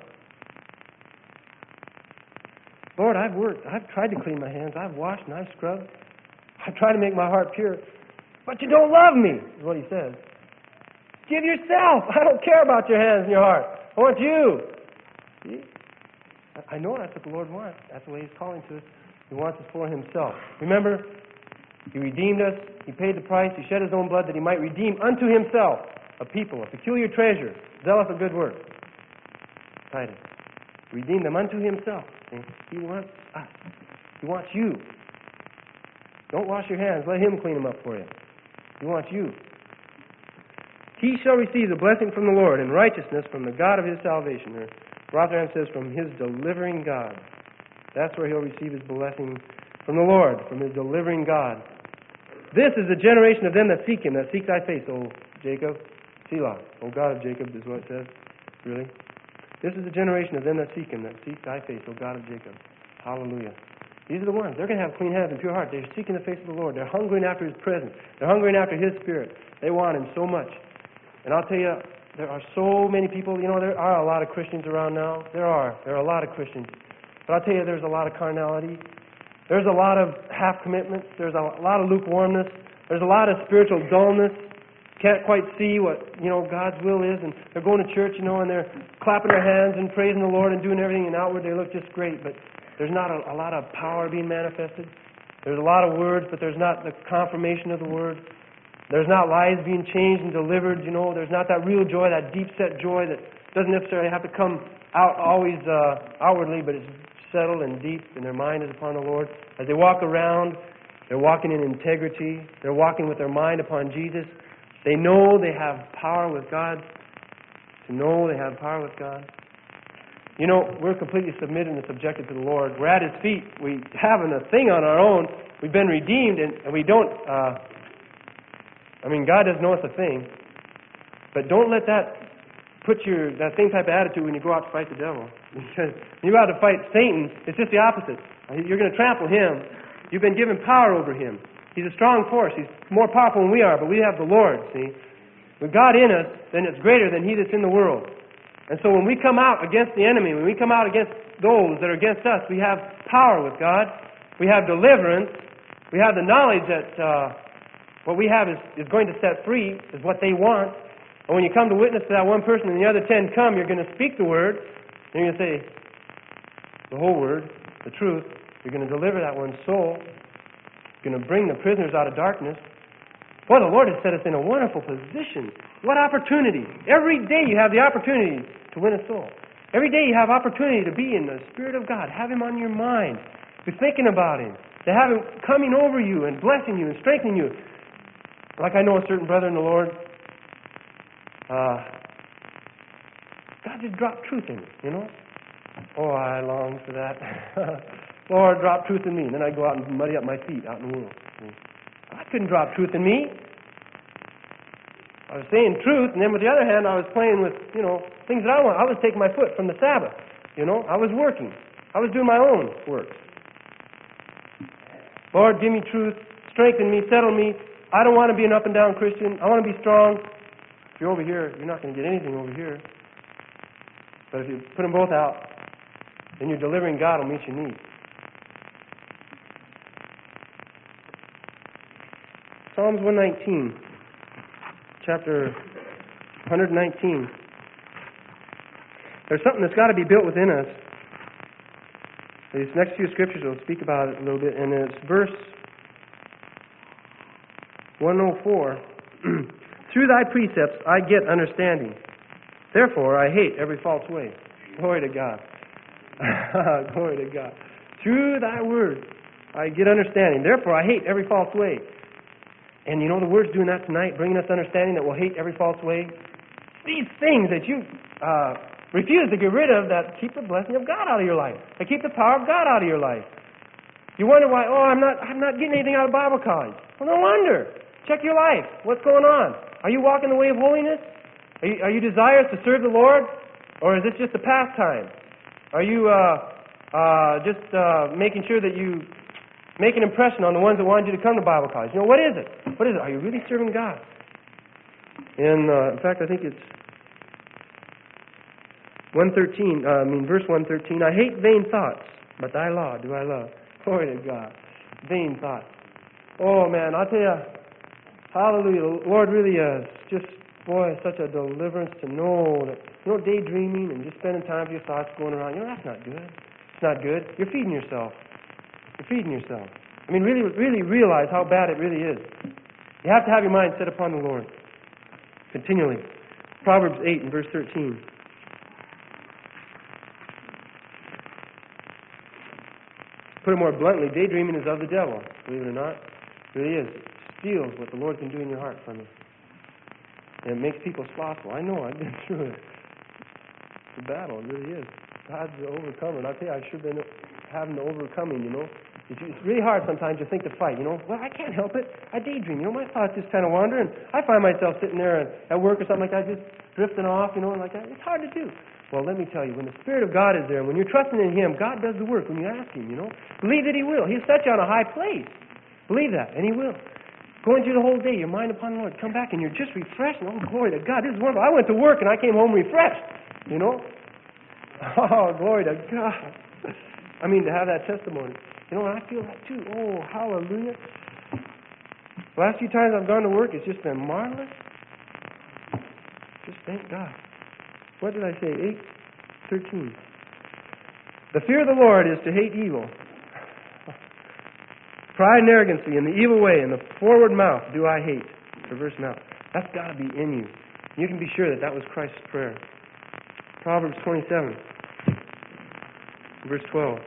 Lord, I've worked. I've tried to clean my hands. I've washed and I've scrubbed. I've tried to make my heart pure. But you don't love me, is what he says. Give yourself. I don't care about your hands and your heart. I want you. See? I know that's what the Lord wants. That's the way He's calling to us. He wants us for Himself. Remember, He redeemed us. He paid the price. He shed His own blood that He might redeem unto Himself a people, a peculiar treasure, zealous of good works. Titus. Redeem them unto Himself. See? He wants us. He wants you. Don't wash your hands. Let Him clean them up for you. He wants you. He shall receive the blessing from the Lord and righteousness from the God of his salvation. Or Rotherham says, from his delivering God. That's where he'll receive his blessing from the Lord, from his delivering God. This is the generation of them that seek him, that seek thy face, O Jacob. Selah, O God of Jacob, is what it says. Really? This is the generation of them that seek him, that seek thy face, O God of Jacob. Hallelujah. These are the ones. They're going to have clean hands and pure heart. They're seeking the face of the Lord. They're hungering after his presence. They're hungering after his spirit. They want him so much. And I'll tell you, there are so many people, you know, there are a lot of Christians around now. There are. There are a lot of Christians. But I'll tell you, there's a lot of carnality. There's a lot of half-commitments. There's a lot of lukewarmness. There's a lot of spiritual dullness. Can't quite see what, you know, God's will is. And they're going to church, you know, and they're clapping their hands and praising the Lord and doing everything. And outward, they look just great. But there's not a, a lot of power being manifested. There's a lot of words, but there's not the confirmation of the word. There's not lives being changed and delivered, you know. There's not that real joy, that deep-set joy that doesn't necessarily have to come out always uh, outwardly, but it's settled and deep, and their mind is upon the Lord. As they walk around, they're walking in integrity. They're walking with their mind upon Jesus. They know they have power with God. To know they have power with God. You know, we're completely submitted and subjected to the Lord. We're at His feet. We haven't a thing on our own. We've been redeemed, and, and we don't... Uh, I mean, God doesn't know it's a thing, but don't let that put your that same type of attitude when you go out to fight the devil. Because when you go out to fight Satan, it's just the opposite. You're going to trample him. You've been given power over him. He's a strong force. He's more powerful than we are, but we have the Lord, see. With God in us, then it's greater than he that's in the world. And so when we come out against the enemy, when we come out against those that are against us, we have power with God. We have deliverance. We have the knowledge that... Uh, What we have is, is going to set free, is what they want. And when you come to witness to that one person and the other ten come, you're going to speak the word. And you're going to say the whole word, the truth. You're going to deliver that one's soul. You're going to bring the prisoners out of darkness. Boy, the Lord has set us in a wonderful position. What opportunity. Every day you have the opportunity to win a soul. Every day you have opportunity to be in the Spirit of God. Have Him on your mind. Be thinking about Him. To have Him coming over you and blessing you and strengthening you. Like I know a certain brother in the Lord, uh, God just dropped truth in me, you know. Oh, I long for that. Lord, drop truth in me. And then I'd go out and muddy up my feet out in the world. God couldn't drop truth in me. I was saying truth, and then with the other hand, I was playing with, you know, things that I want. I was taking my foot from the Sabbath, you know. I was working. I was doing my own work. Lord, give me truth. Strengthen me. Settle me. I don't want to be an up and down Christian. I want to be strong. If you're over here, you're not going to get anything over here. But if you put them both out, then you're delivering God will meet your needs. Psalms one nineteen, chapter one nineteen. There's something that's got to be built within us. These next few scriptures will speak about it a little bit, and it's verse one oh four. Through thy precepts I get understanding. Therefore I hate every false way. Glory to God. Glory to God. Through thy word I get understanding. Therefore I hate every false way. And you know the Word's doing that tonight, bringing us understanding that we'll hate every false way. These things that you uh, refuse to get rid of that keep the blessing of God out of your life. That keep the power of God out of your life. You wonder why, oh, I'm not I'm not getting anything out of Bible college. Well, no wonder. Check your life. What's going on? Are you walking the way of holiness? Are you, are you desirous to serve the Lord? Or is this just a pastime? Are you uh, uh, just uh, making sure that you make an impression on the ones that wanted you to come to Bible college? You know, what is it? What is it? Are you really serving God? And, uh, in fact, I think it's one thirteen, uh, I mean, verse one thirteen, I hate vain thoughts, but thy law do I love. Glory to God. Vain thoughts. Oh, man, I'll tell you, hallelujah, the Lord really is just, boy, such a deliverance to know that, you know, daydreaming and just spending time with your thoughts going around, you know, that's not good. It's not good. You're feeding yourself. You're feeding yourself. I mean, really, really realize how bad it really is. You have to have your mind set upon the Lord continually. Proverbs eight and verse thirteen. Put it more bluntly, daydreaming is of the devil. Believe it or not, it really is. It steals what the Lord can do in your heart from you. And it makes people slothful. I know, I've been through it. It's a battle, it really is. God's the overcomer. And I tell you, I sure been having the overcoming, you know. It's really hard sometimes to think to fight, you know. Well, I can't help it. I daydream, you know. My thoughts just kind of wander, and I find myself sitting there at work or something like that, just drifting off, you know, and like that. It's hard to do. Well, let me tell you, when the Spirit of God is there, when you're trusting in Him, God does the work when you ask Him, you know. Believe that He will. He'll set you on a high place. Believe that, and He will. Going through the whole day, your mind upon the Lord. Come back, and you're just refreshed. Oh, glory to God. This is wonderful. I went to work, and I came home refreshed, you know. Oh, glory to God. I mean, to have that testimony. You know, and I feel that too. Oh, hallelujah. The last few times I've gone to work, it's just been marvelous. Just thank God. What did I say? eight thirteen. The fear of the Lord is to hate evil. Pride and arrogancy and the evil way and the forward mouth do I hate. Perverse mouth. That's got to be in you. You can be sure that that was Christ's prayer. Proverbs twenty-seven, verse twelve.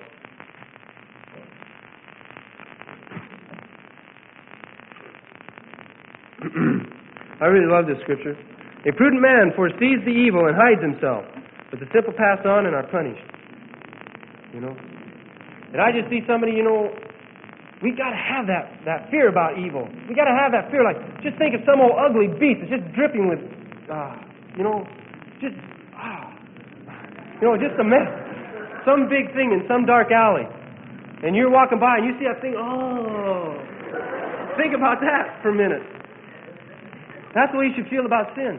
I really love this scripture. A prudent man foresees the evil and hides himself, but the simple pass on and are punished. You know? And I just see somebody, you know, we got to have that, that fear about evil. We got to have that fear. Like, just think of some old ugly beast that's just dripping with, uh, you know, just, ah, you know, just a mess. Some big thing in some dark alley. And you're walking by and you see that thing, oh. Think about that for a minute. That's the way you should feel about sin.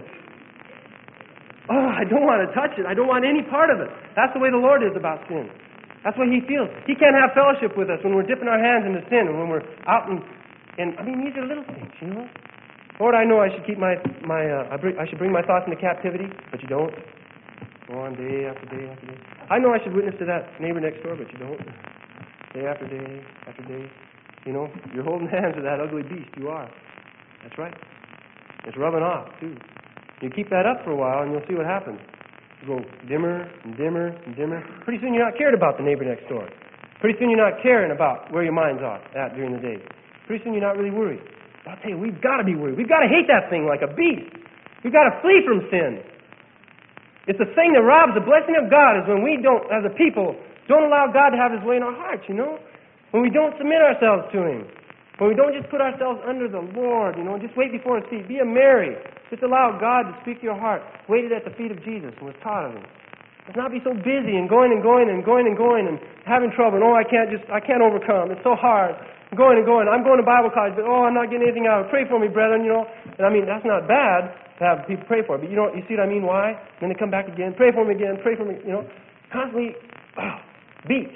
Oh, I don't want to touch it. I don't want any part of it. That's the way the Lord is about sin. That's what He feels. He can't have fellowship with us when we're dipping our hands into sin and when we're out and, and I mean, these are little things, you know. Lord, I know I should keep my, my uh, I, bring, I should bring my thoughts into captivity, but you don't. Go on day after day after day. I know I should witness to that neighbor next door, but you don't. Day after day after day. You know, you're holding hands with that ugly beast. You are. That's right. It's rubbing off, too. You keep that up for a while, and you'll see what happens. You go dimmer and dimmer and dimmer. Pretty soon you're not cared about the neighbor next door. Pretty soon you're not caring about where your mind's at during the day. Pretty soon you're not really worried. But I'll tell you, we've got to be worried. We've got to hate that thing like a beast. We've got to flee from sin. It's the thing that robs the blessing of God is when we don't, as a people, don't allow God to have His way in our hearts, you know? When we don't submit ourselves to Him. When we don't just put ourselves under the Lord, you know, just wait before His feet. Be a Mary. Just allow God to speak to your heart. Waited at the feet of Jesus and was taught of Him. Let's not be so busy and going and going and going and going and having trouble. And, oh, I can't just, I can't overcome. It's so hard. I'm going and going. I'm going to Bible college, but, oh, I'm not getting anything out. Pray for me, brethren, you know. And, I mean, that's not bad to have people pray for. But, you know, you see what I mean? Why? Then they come back again. Pray for me again. Pray for me, you know. Constantly oh, beat.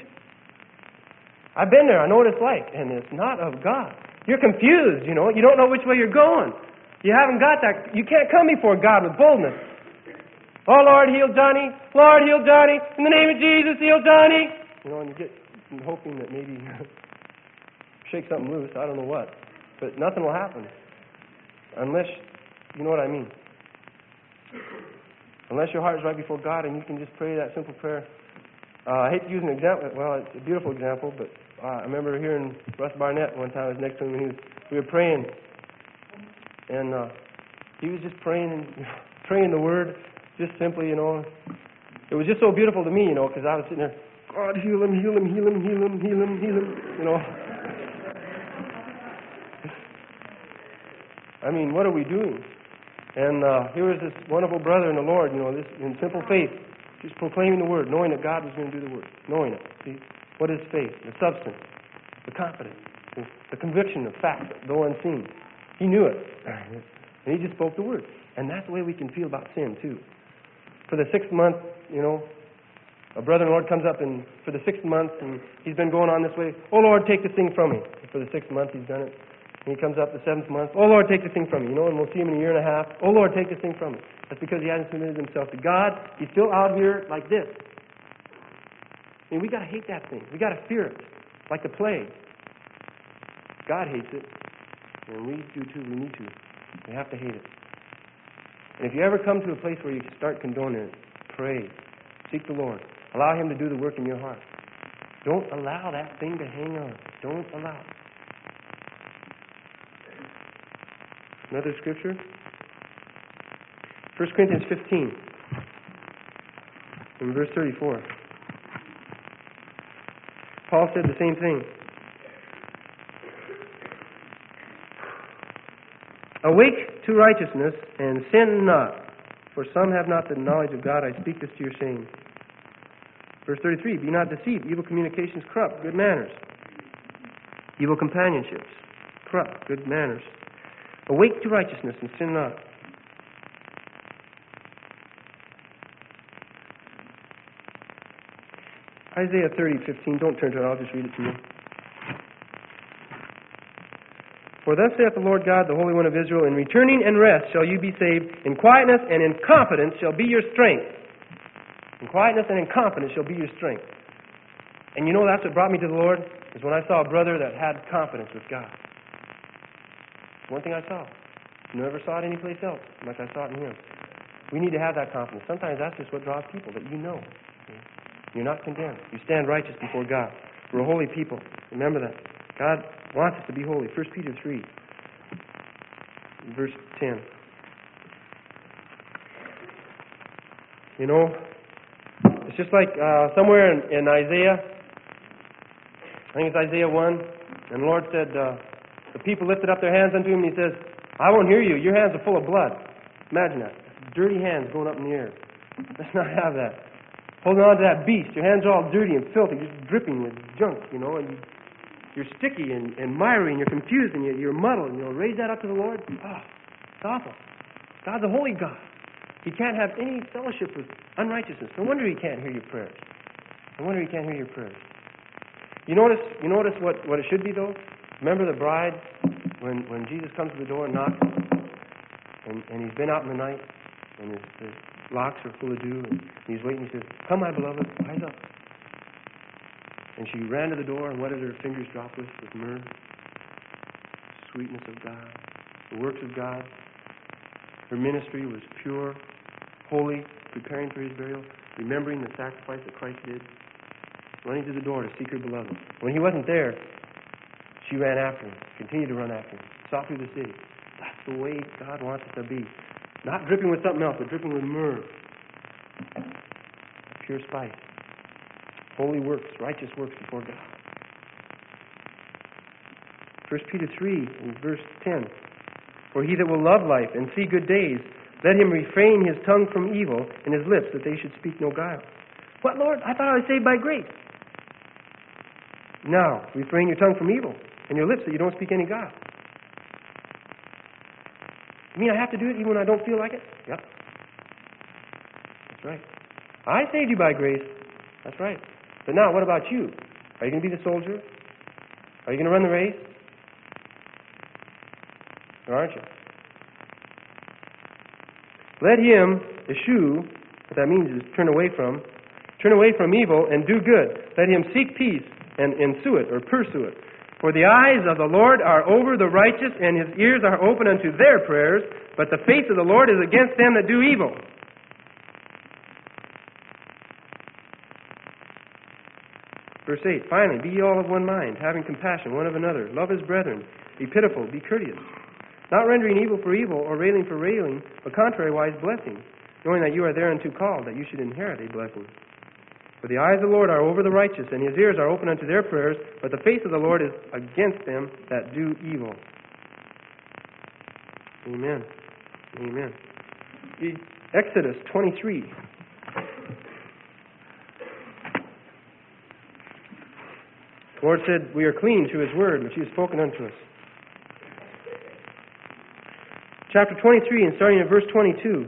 I've been there. I know what it's like. And it's not of God. You're confused, you know. You don't know which way you're going. You haven't got that. You can't come before God with boldness. Oh, Lord, heal Johnny. Lord, heal Johnny. In the name of Jesus, heal Johnny. You know, and you get hoping that maybe shake something loose. I don't know what. But nothing will happen. Unless, you know what I mean. Unless your heart is right before God and you can just pray that simple prayer. Uh, I hate to use an example. Well, it's a beautiful example, but uh, I remember hearing Russ Barnett one time. I was next to him and he was, we were praying. And uh, he was just praying and praying the word, just simply, you know. It was just so beautiful to me, you know, because I was sitting there, God, heal him, heal him, heal him, heal him, heal him, heal him, you know. I mean, what are we doing? And uh, here was this wonderful brother in the Lord, you know, this in simple faith, just proclaiming the word, knowing that God was going to do the work, knowing it. See, what is faith? The substance, the confidence, the, the conviction of fact, though unseen. He knew it, and he just spoke the word. And that's the way we can feel about sin too. For the sixth month, you know, a brother in the Lord comes up, and for the sixth month, and he's been going on this way. Oh Lord, take this thing from me. And for the sixth month, he's done it. And he comes up the seventh month. Oh Lord, take this thing from me. You know, and we'll see him in a year and a half. Oh Lord, take this thing from me. That's because he hasn't submitted himself to God. He's still out here like this. I mean, we got to hate that thing. We got to fear it, like the plague. God hates it, and we do too. We need to. We have to hate it. And if you ever come to a place where you start condoning it, pray, seek the Lord, allow Him to do the work in your heart. Don't allow that thing to hang on. Don't allow it. Another scripture, First Corinthians fifteen, in verse thirty-four. Paul said the same thing. Awake to righteousness and sin not, for some have not the knowledge of God. I speak this to your shame. Verse thirty-three, be not deceived. Evil communications corrupt good manners. Evil companionships corrupt good manners. Awake to righteousness and sin not. Isaiah thirty, fifteen. Don't turn to it. I'll just read it to you. For thus saith the Lord God, the Holy One of Israel, in returning and rest shall you be saved. In quietness and in confidence shall be your strength. In quietness and in confidence shall be your strength. And you know that's what brought me to the Lord? Is when I saw a brother that had confidence with God. One thing I saw. Never saw it anyplace else like I saw it in him. We need to have that confidence. Sometimes that's just what draws people, that you know. You're not condemned. You stand righteous before God. We're a holy people. Remember that. God wants us to be holy. First Peter three, verse ten. You know, it's just like uh, somewhere in, in Isaiah, I think it's Isaiah one, and the Lord said, uh, the people lifted up their hands unto Him, and He says, I won't hear you. Your hands are full of blood. Imagine that. Dirty hands going up in the air. Let's not have that. Holding on to that beast. Your hands are all dirty and filthy, just dripping with junk, you know, and you, you're sticky and, and miry, and you're confused, and you're, you're muddled, and you'll raise that up to the Lord. Oh, it's awful. God's a holy God. He can't have any fellowship with unrighteousness. No wonder He can't hear your prayers. No wonder He can't hear your prayers. You notice, you notice what, what it should be, though? Remember the bride, when, when Jesus comes to the door and knocks, and, and he's been out in the night, and his, his locks are full of dew, and he's waiting. He says, come, my beloved, rise up. And she ran to the door, and what did her fingers drop with? With myrrh, sweetness of God, the works of God. Her ministry was pure, holy, preparing for His burial, remembering the sacrifice that Christ did, running to the door to seek her beloved. When He wasn't there, she ran after Him, continued to run after Him, saw through the city. That's the way God wants us to be. Not dripping with something else, but dripping with myrrh. Pure spice. Holy works, righteous works before God. First Peter three, in verse ten. For he that will love life and see good days, let him refrain his tongue from evil and his lips that they should speak no guile. What, Lord? I thought I was saved by grace. Now, refrain your tongue from evil and your lips that you don't speak any guile. You mean I have to do it even when I don't feel like it? Yep. That's right. I saved you by grace. That's right. But now, what about you? Are you going to be the soldier? Are you going to run the race? Or aren't you? Let him eschew, what that means is turn away from, turn away from evil and do good. Let him seek peace and ensue it or pursue it. For the eyes of the Lord are over the righteous, and his ears are open unto their prayers, but the face of the Lord is against them that do evil. Verse eight, finally, be ye all of one mind, having compassion one of another. Love as brethren. Be pitiful, be courteous. Not rendering evil for evil, or railing for railing, but contrariwise blessing, knowing that you are thereunto called, that you should inherit a blessing. For the eyes of the Lord are over the righteous, and his ears are open unto their prayers, but the face of the Lord is against them that do evil. Amen. Amen. Exodus twenty-three. The Lord said, we are clean through his word, which he has spoken unto us. Chapter twenty-three, and starting at verse twenty-two.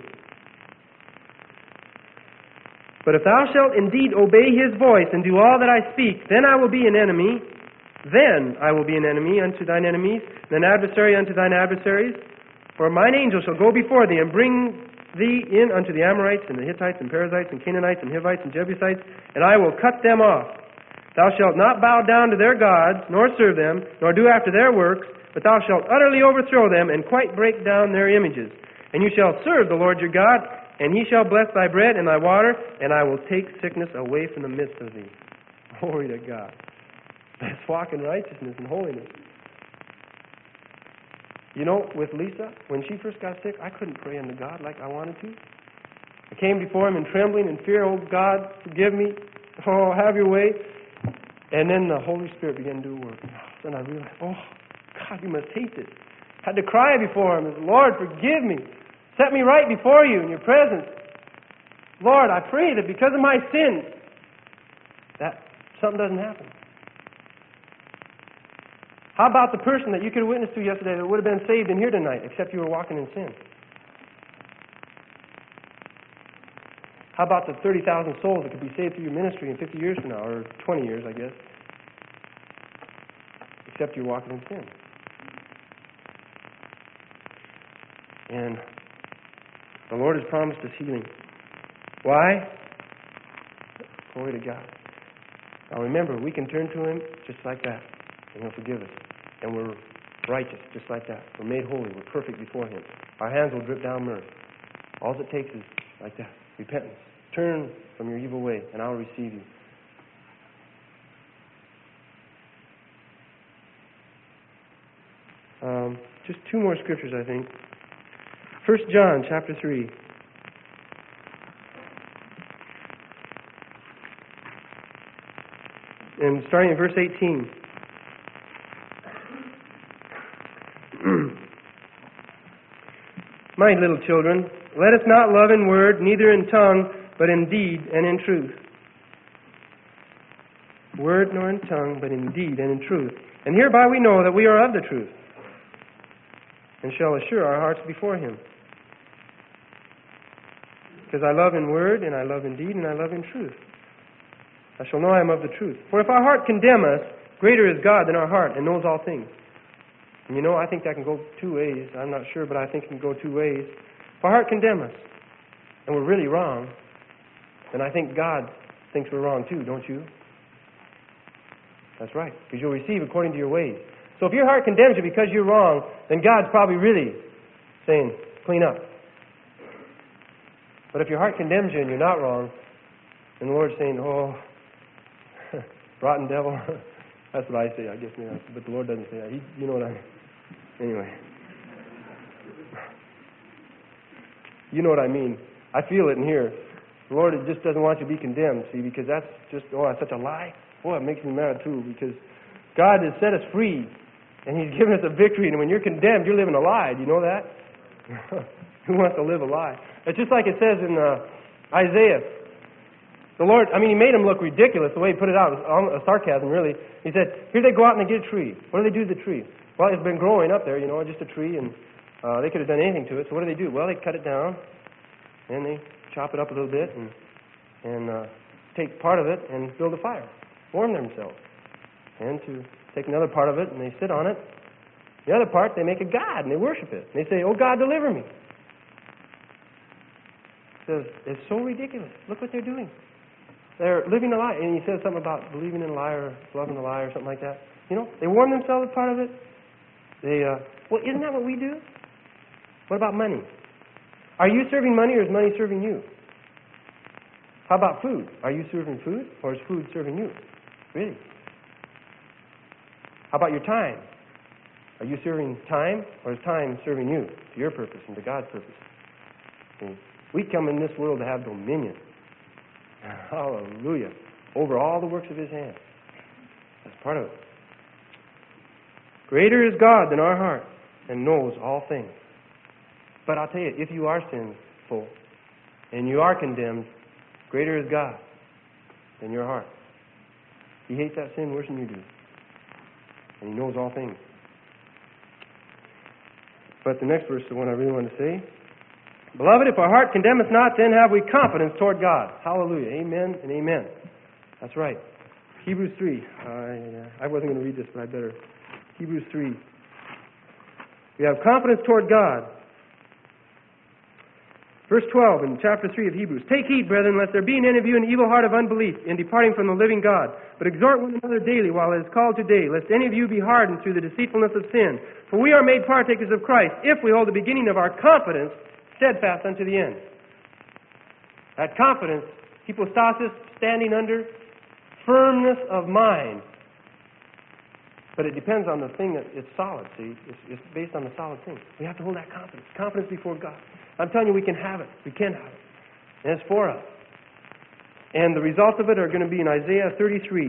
But if thou shalt indeed obey his voice, and do all that I speak, then I will be an enemy. Then I will be an enemy unto thine enemies, and an adversary unto thine adversaries. For mine angel shall go before thee, and bring thee in unto the Amorites, and the Hittites, and Perizzites, and Canaanites, and Hivites, and Jebusites, and I will cut them off. Thou shalt not bow down to their gods, nor serve them, nor do after their works, but thou shalt utterly overthrow them, and quite break down their images. And you shall serve the Lord your God, and he shall bless thy bread and thy water, and I will take sickness away from the midst of thee. Glory to God. Let's walk in righteousness and holiness. You know, with Lisa, when she first got sick, I couldn't pray unto God like I wanted to. I came before him in trembling and fear. Oh, God, forgive me. Oh, have your way. And then the Holy Spirit began to do work. And I realized, oh, God, you must hate this. I had to cry before him. Lord, forgive me. Set me right before you in your presence. Lord, I pray that because of my sin, that something doesn't happen. How about the person that you could have witnessed to yesterday that would have been saved in here tonight, except you were walking in sin? How about the thirty thousand souls that could be saved through your ministry in fifty years from now, or twenty years, I guess, except you're walking in sin? And the Lord has promised us healing. Why? Glory to God. Now remember, we can turn to him just like that, and he'll forgive us. And we're righteous just like that. We're made holy. We're perfect before him. Our hands will drip down myrrh. All it takes is like that. Repentance. Turn from your evil way, and I'll receive you. Um, just two more scriptures, I think. First John chapter three. And starting in verse eighteen. My little children, let us not love in word, neither in tongue, but in deed and in truth. Word nor in tongue, but in deed and in truth. And hereby we know that we are of the truth, and shall assure our hearts before him. Because I love in word, and I love in deed, and I love in truth. I shall know I am of the truth. For if our heart condemn us, greater is God than our heart, and knows all things. And you know, I think that can go two ways. I'm not sure, but I think it can go two ways. If our heart condemn us, and we're really wrong, then I think God thinks we're wrong too, don't you? That's right, because you'll receive according to your ways. So if your heart condemns you because you're wrong, then God's probably really saying, clean up. But if your heart condemns you and you're not wrong, then the Lord's saying, oh, rotten devil. That's what I say, I guess. But the Lord doesn't say that. He, you know what I mean. Anyway. You know what I mean. I feel it in here. The Lord just doesn't want you to be condemned, see, because that's just, oh, that's such a lie. Boy, it makes me mad too, because God has set us free, and he's given us a victory, and when you're condemned, you're living a lie. Do you know that? Who wants to live a lie? It's just like it says in uh, Isaiah. The Lord, I mean, he made them look ridiculous the way he put it out. It was a sarcasm, really. He said, here they go out and they get a tree. What do they do to the tree? Well, it's been growing up there, you know, just a tree, and uh, they could have done anything to it. So what do they do? Well, they cut it down, and they chop it up a little bit, and, and uh, take part of it and build a fire, warm themselves. And to take another part of it, and they sit on it. The other part, they make a god, and they worship it. And they say, oh, God, deliver me. says, it's so ridiculous. Look what they're doing. They're living a lie. And he says something about believing in a lie or loving a lie or something like that. You know, they warm themselves as part of it. They, uh, well, isn't that what we do? What about money? Are you serving money or is money serving you? How about food? Are you serving food or is food serving you? Really? How about your time? Are you serving time or is time serving you to your purpose and to God's purpose? And we come in this world to have dominion. Hallelujah. Over all the works of His hands. That's part of it. Greater is God than our heart and knows all things. But I'll tell you, if you are sinful and you are condemned, greater is God than your heart. He hates that sin worse than you do. And He knows all things. But the next verse is the one I really want to say. Beloved, if our heart condemneth not, then have we confidence toward God. Hallelujah. Amen and amen. That's right. Hebrews three. I, I wasn't going to read this, but I better. Hebrews three. We have confidence toward God. Verse twelve in chapter three of Hebrews. Take heed, brethren, lest there be in any of you an evil heart of unbelief in departing from the living God. But exhort one another daily while it is called today, lest any of you be hardened through the deceitfulness of sin. For we are made partakers of Christ, if we hold the beginning of our confidence steadfast unto the end. That confidence, hypostasis, standing under, firmness of mind. But it depends on the thing that it's solid, see? It's, it's based on the solid thing. We have to hold that confidence. Confidence before God. I'm telling you, we can have it. We can have it. And it's for us. And the results of it are going to be in Isaiah thirty-three.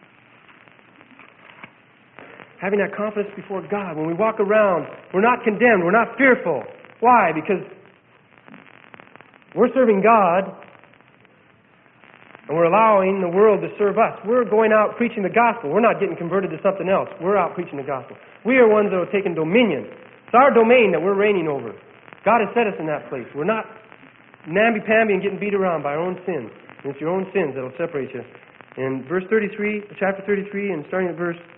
Having that confidence before God. When we walk around, we're not condemned. We're not fearful. Why? Because we're serving God and we're allowing the world to serve us. We're going out preaching the gospel. We're not getting converted to something else. We're out preaching the gospel. We are ones that are taking dominion. It's our domain that we're reigning over. God has set us in that place. We're not namby-pamby and getting beat around by our own sins. And it's your own sins that will separate you. In verse thirty-three, chapter thirty-three, and starting at verse...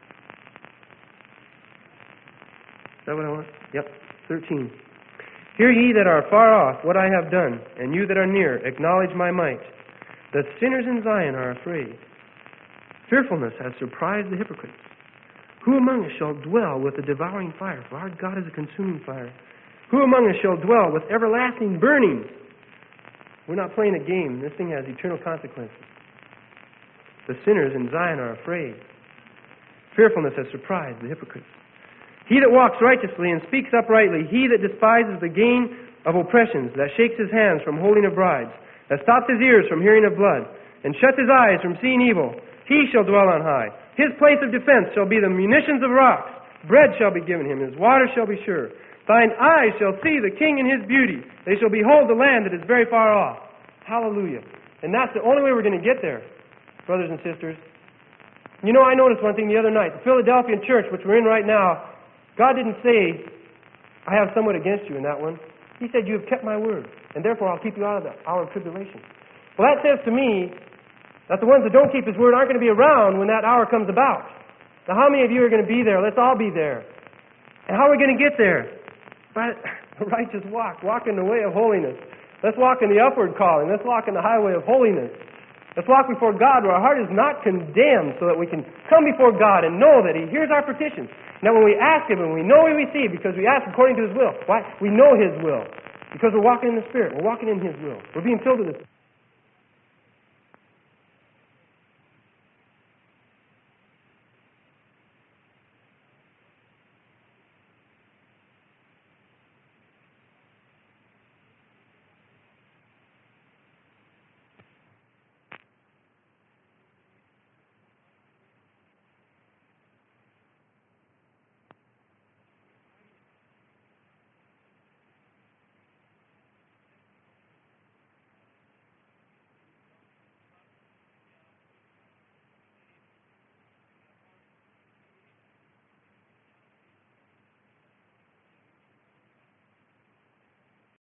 Is that what I want? Yep, thirteen. Hear ye that are far off what I have done, and you that are near acknowledge my might. The sinners in Zion are afraid. Fearfulness has surprised the hypocrites. Who among us shall dwell with the devouring fire? For our God is a consuming fire. Who among us shall dwell with everlasting burning? We're not playing a game. This thing has eternal consequences. The sinners in Zion are afraid. Fearfulness has surprised the hypocrites. He that walks righteously and speaks uprightly, he that despises the gain of oppressions, that shakes his hands from holding of brides, that stops his ears from hearing of blood, and shuts his eyes from seeing evil, he shall dwell on high. His place of defense shall be the munitions of rocks. Bread shall be given him, his water shall be sure. Thine eyes shall see the King in His beauty. They shall behold the land that is very far off. Hallelujah. And that's the only way we're going to get there, brothers and sisters. You know, I noticed one thing the other night. The Philadelphian church, which we're in right now, God didn't say, I have somewhat against you in that one. He said, you have kept my word, and therefore I'll keep you out of the hour of tribulation. Well, that says to me that the ones that don't keep His word aren't going to be around when that hour comes about. Now, how many of you are going to be there? Let's all be there. And how are we going to get there? By the righteous walk. Walk in the way of holiness. Let's walk in the upward calling. Let's walk in the highway of holiness. Let's walk before God where our heart is not condemned, so that we can come before God and know that He hears our petitions. Now when we ask Him and we know we receive because we ask according to His will. Why? We know His will. Because we're walking in the Spirit. We're walking in His will. We're being filled with His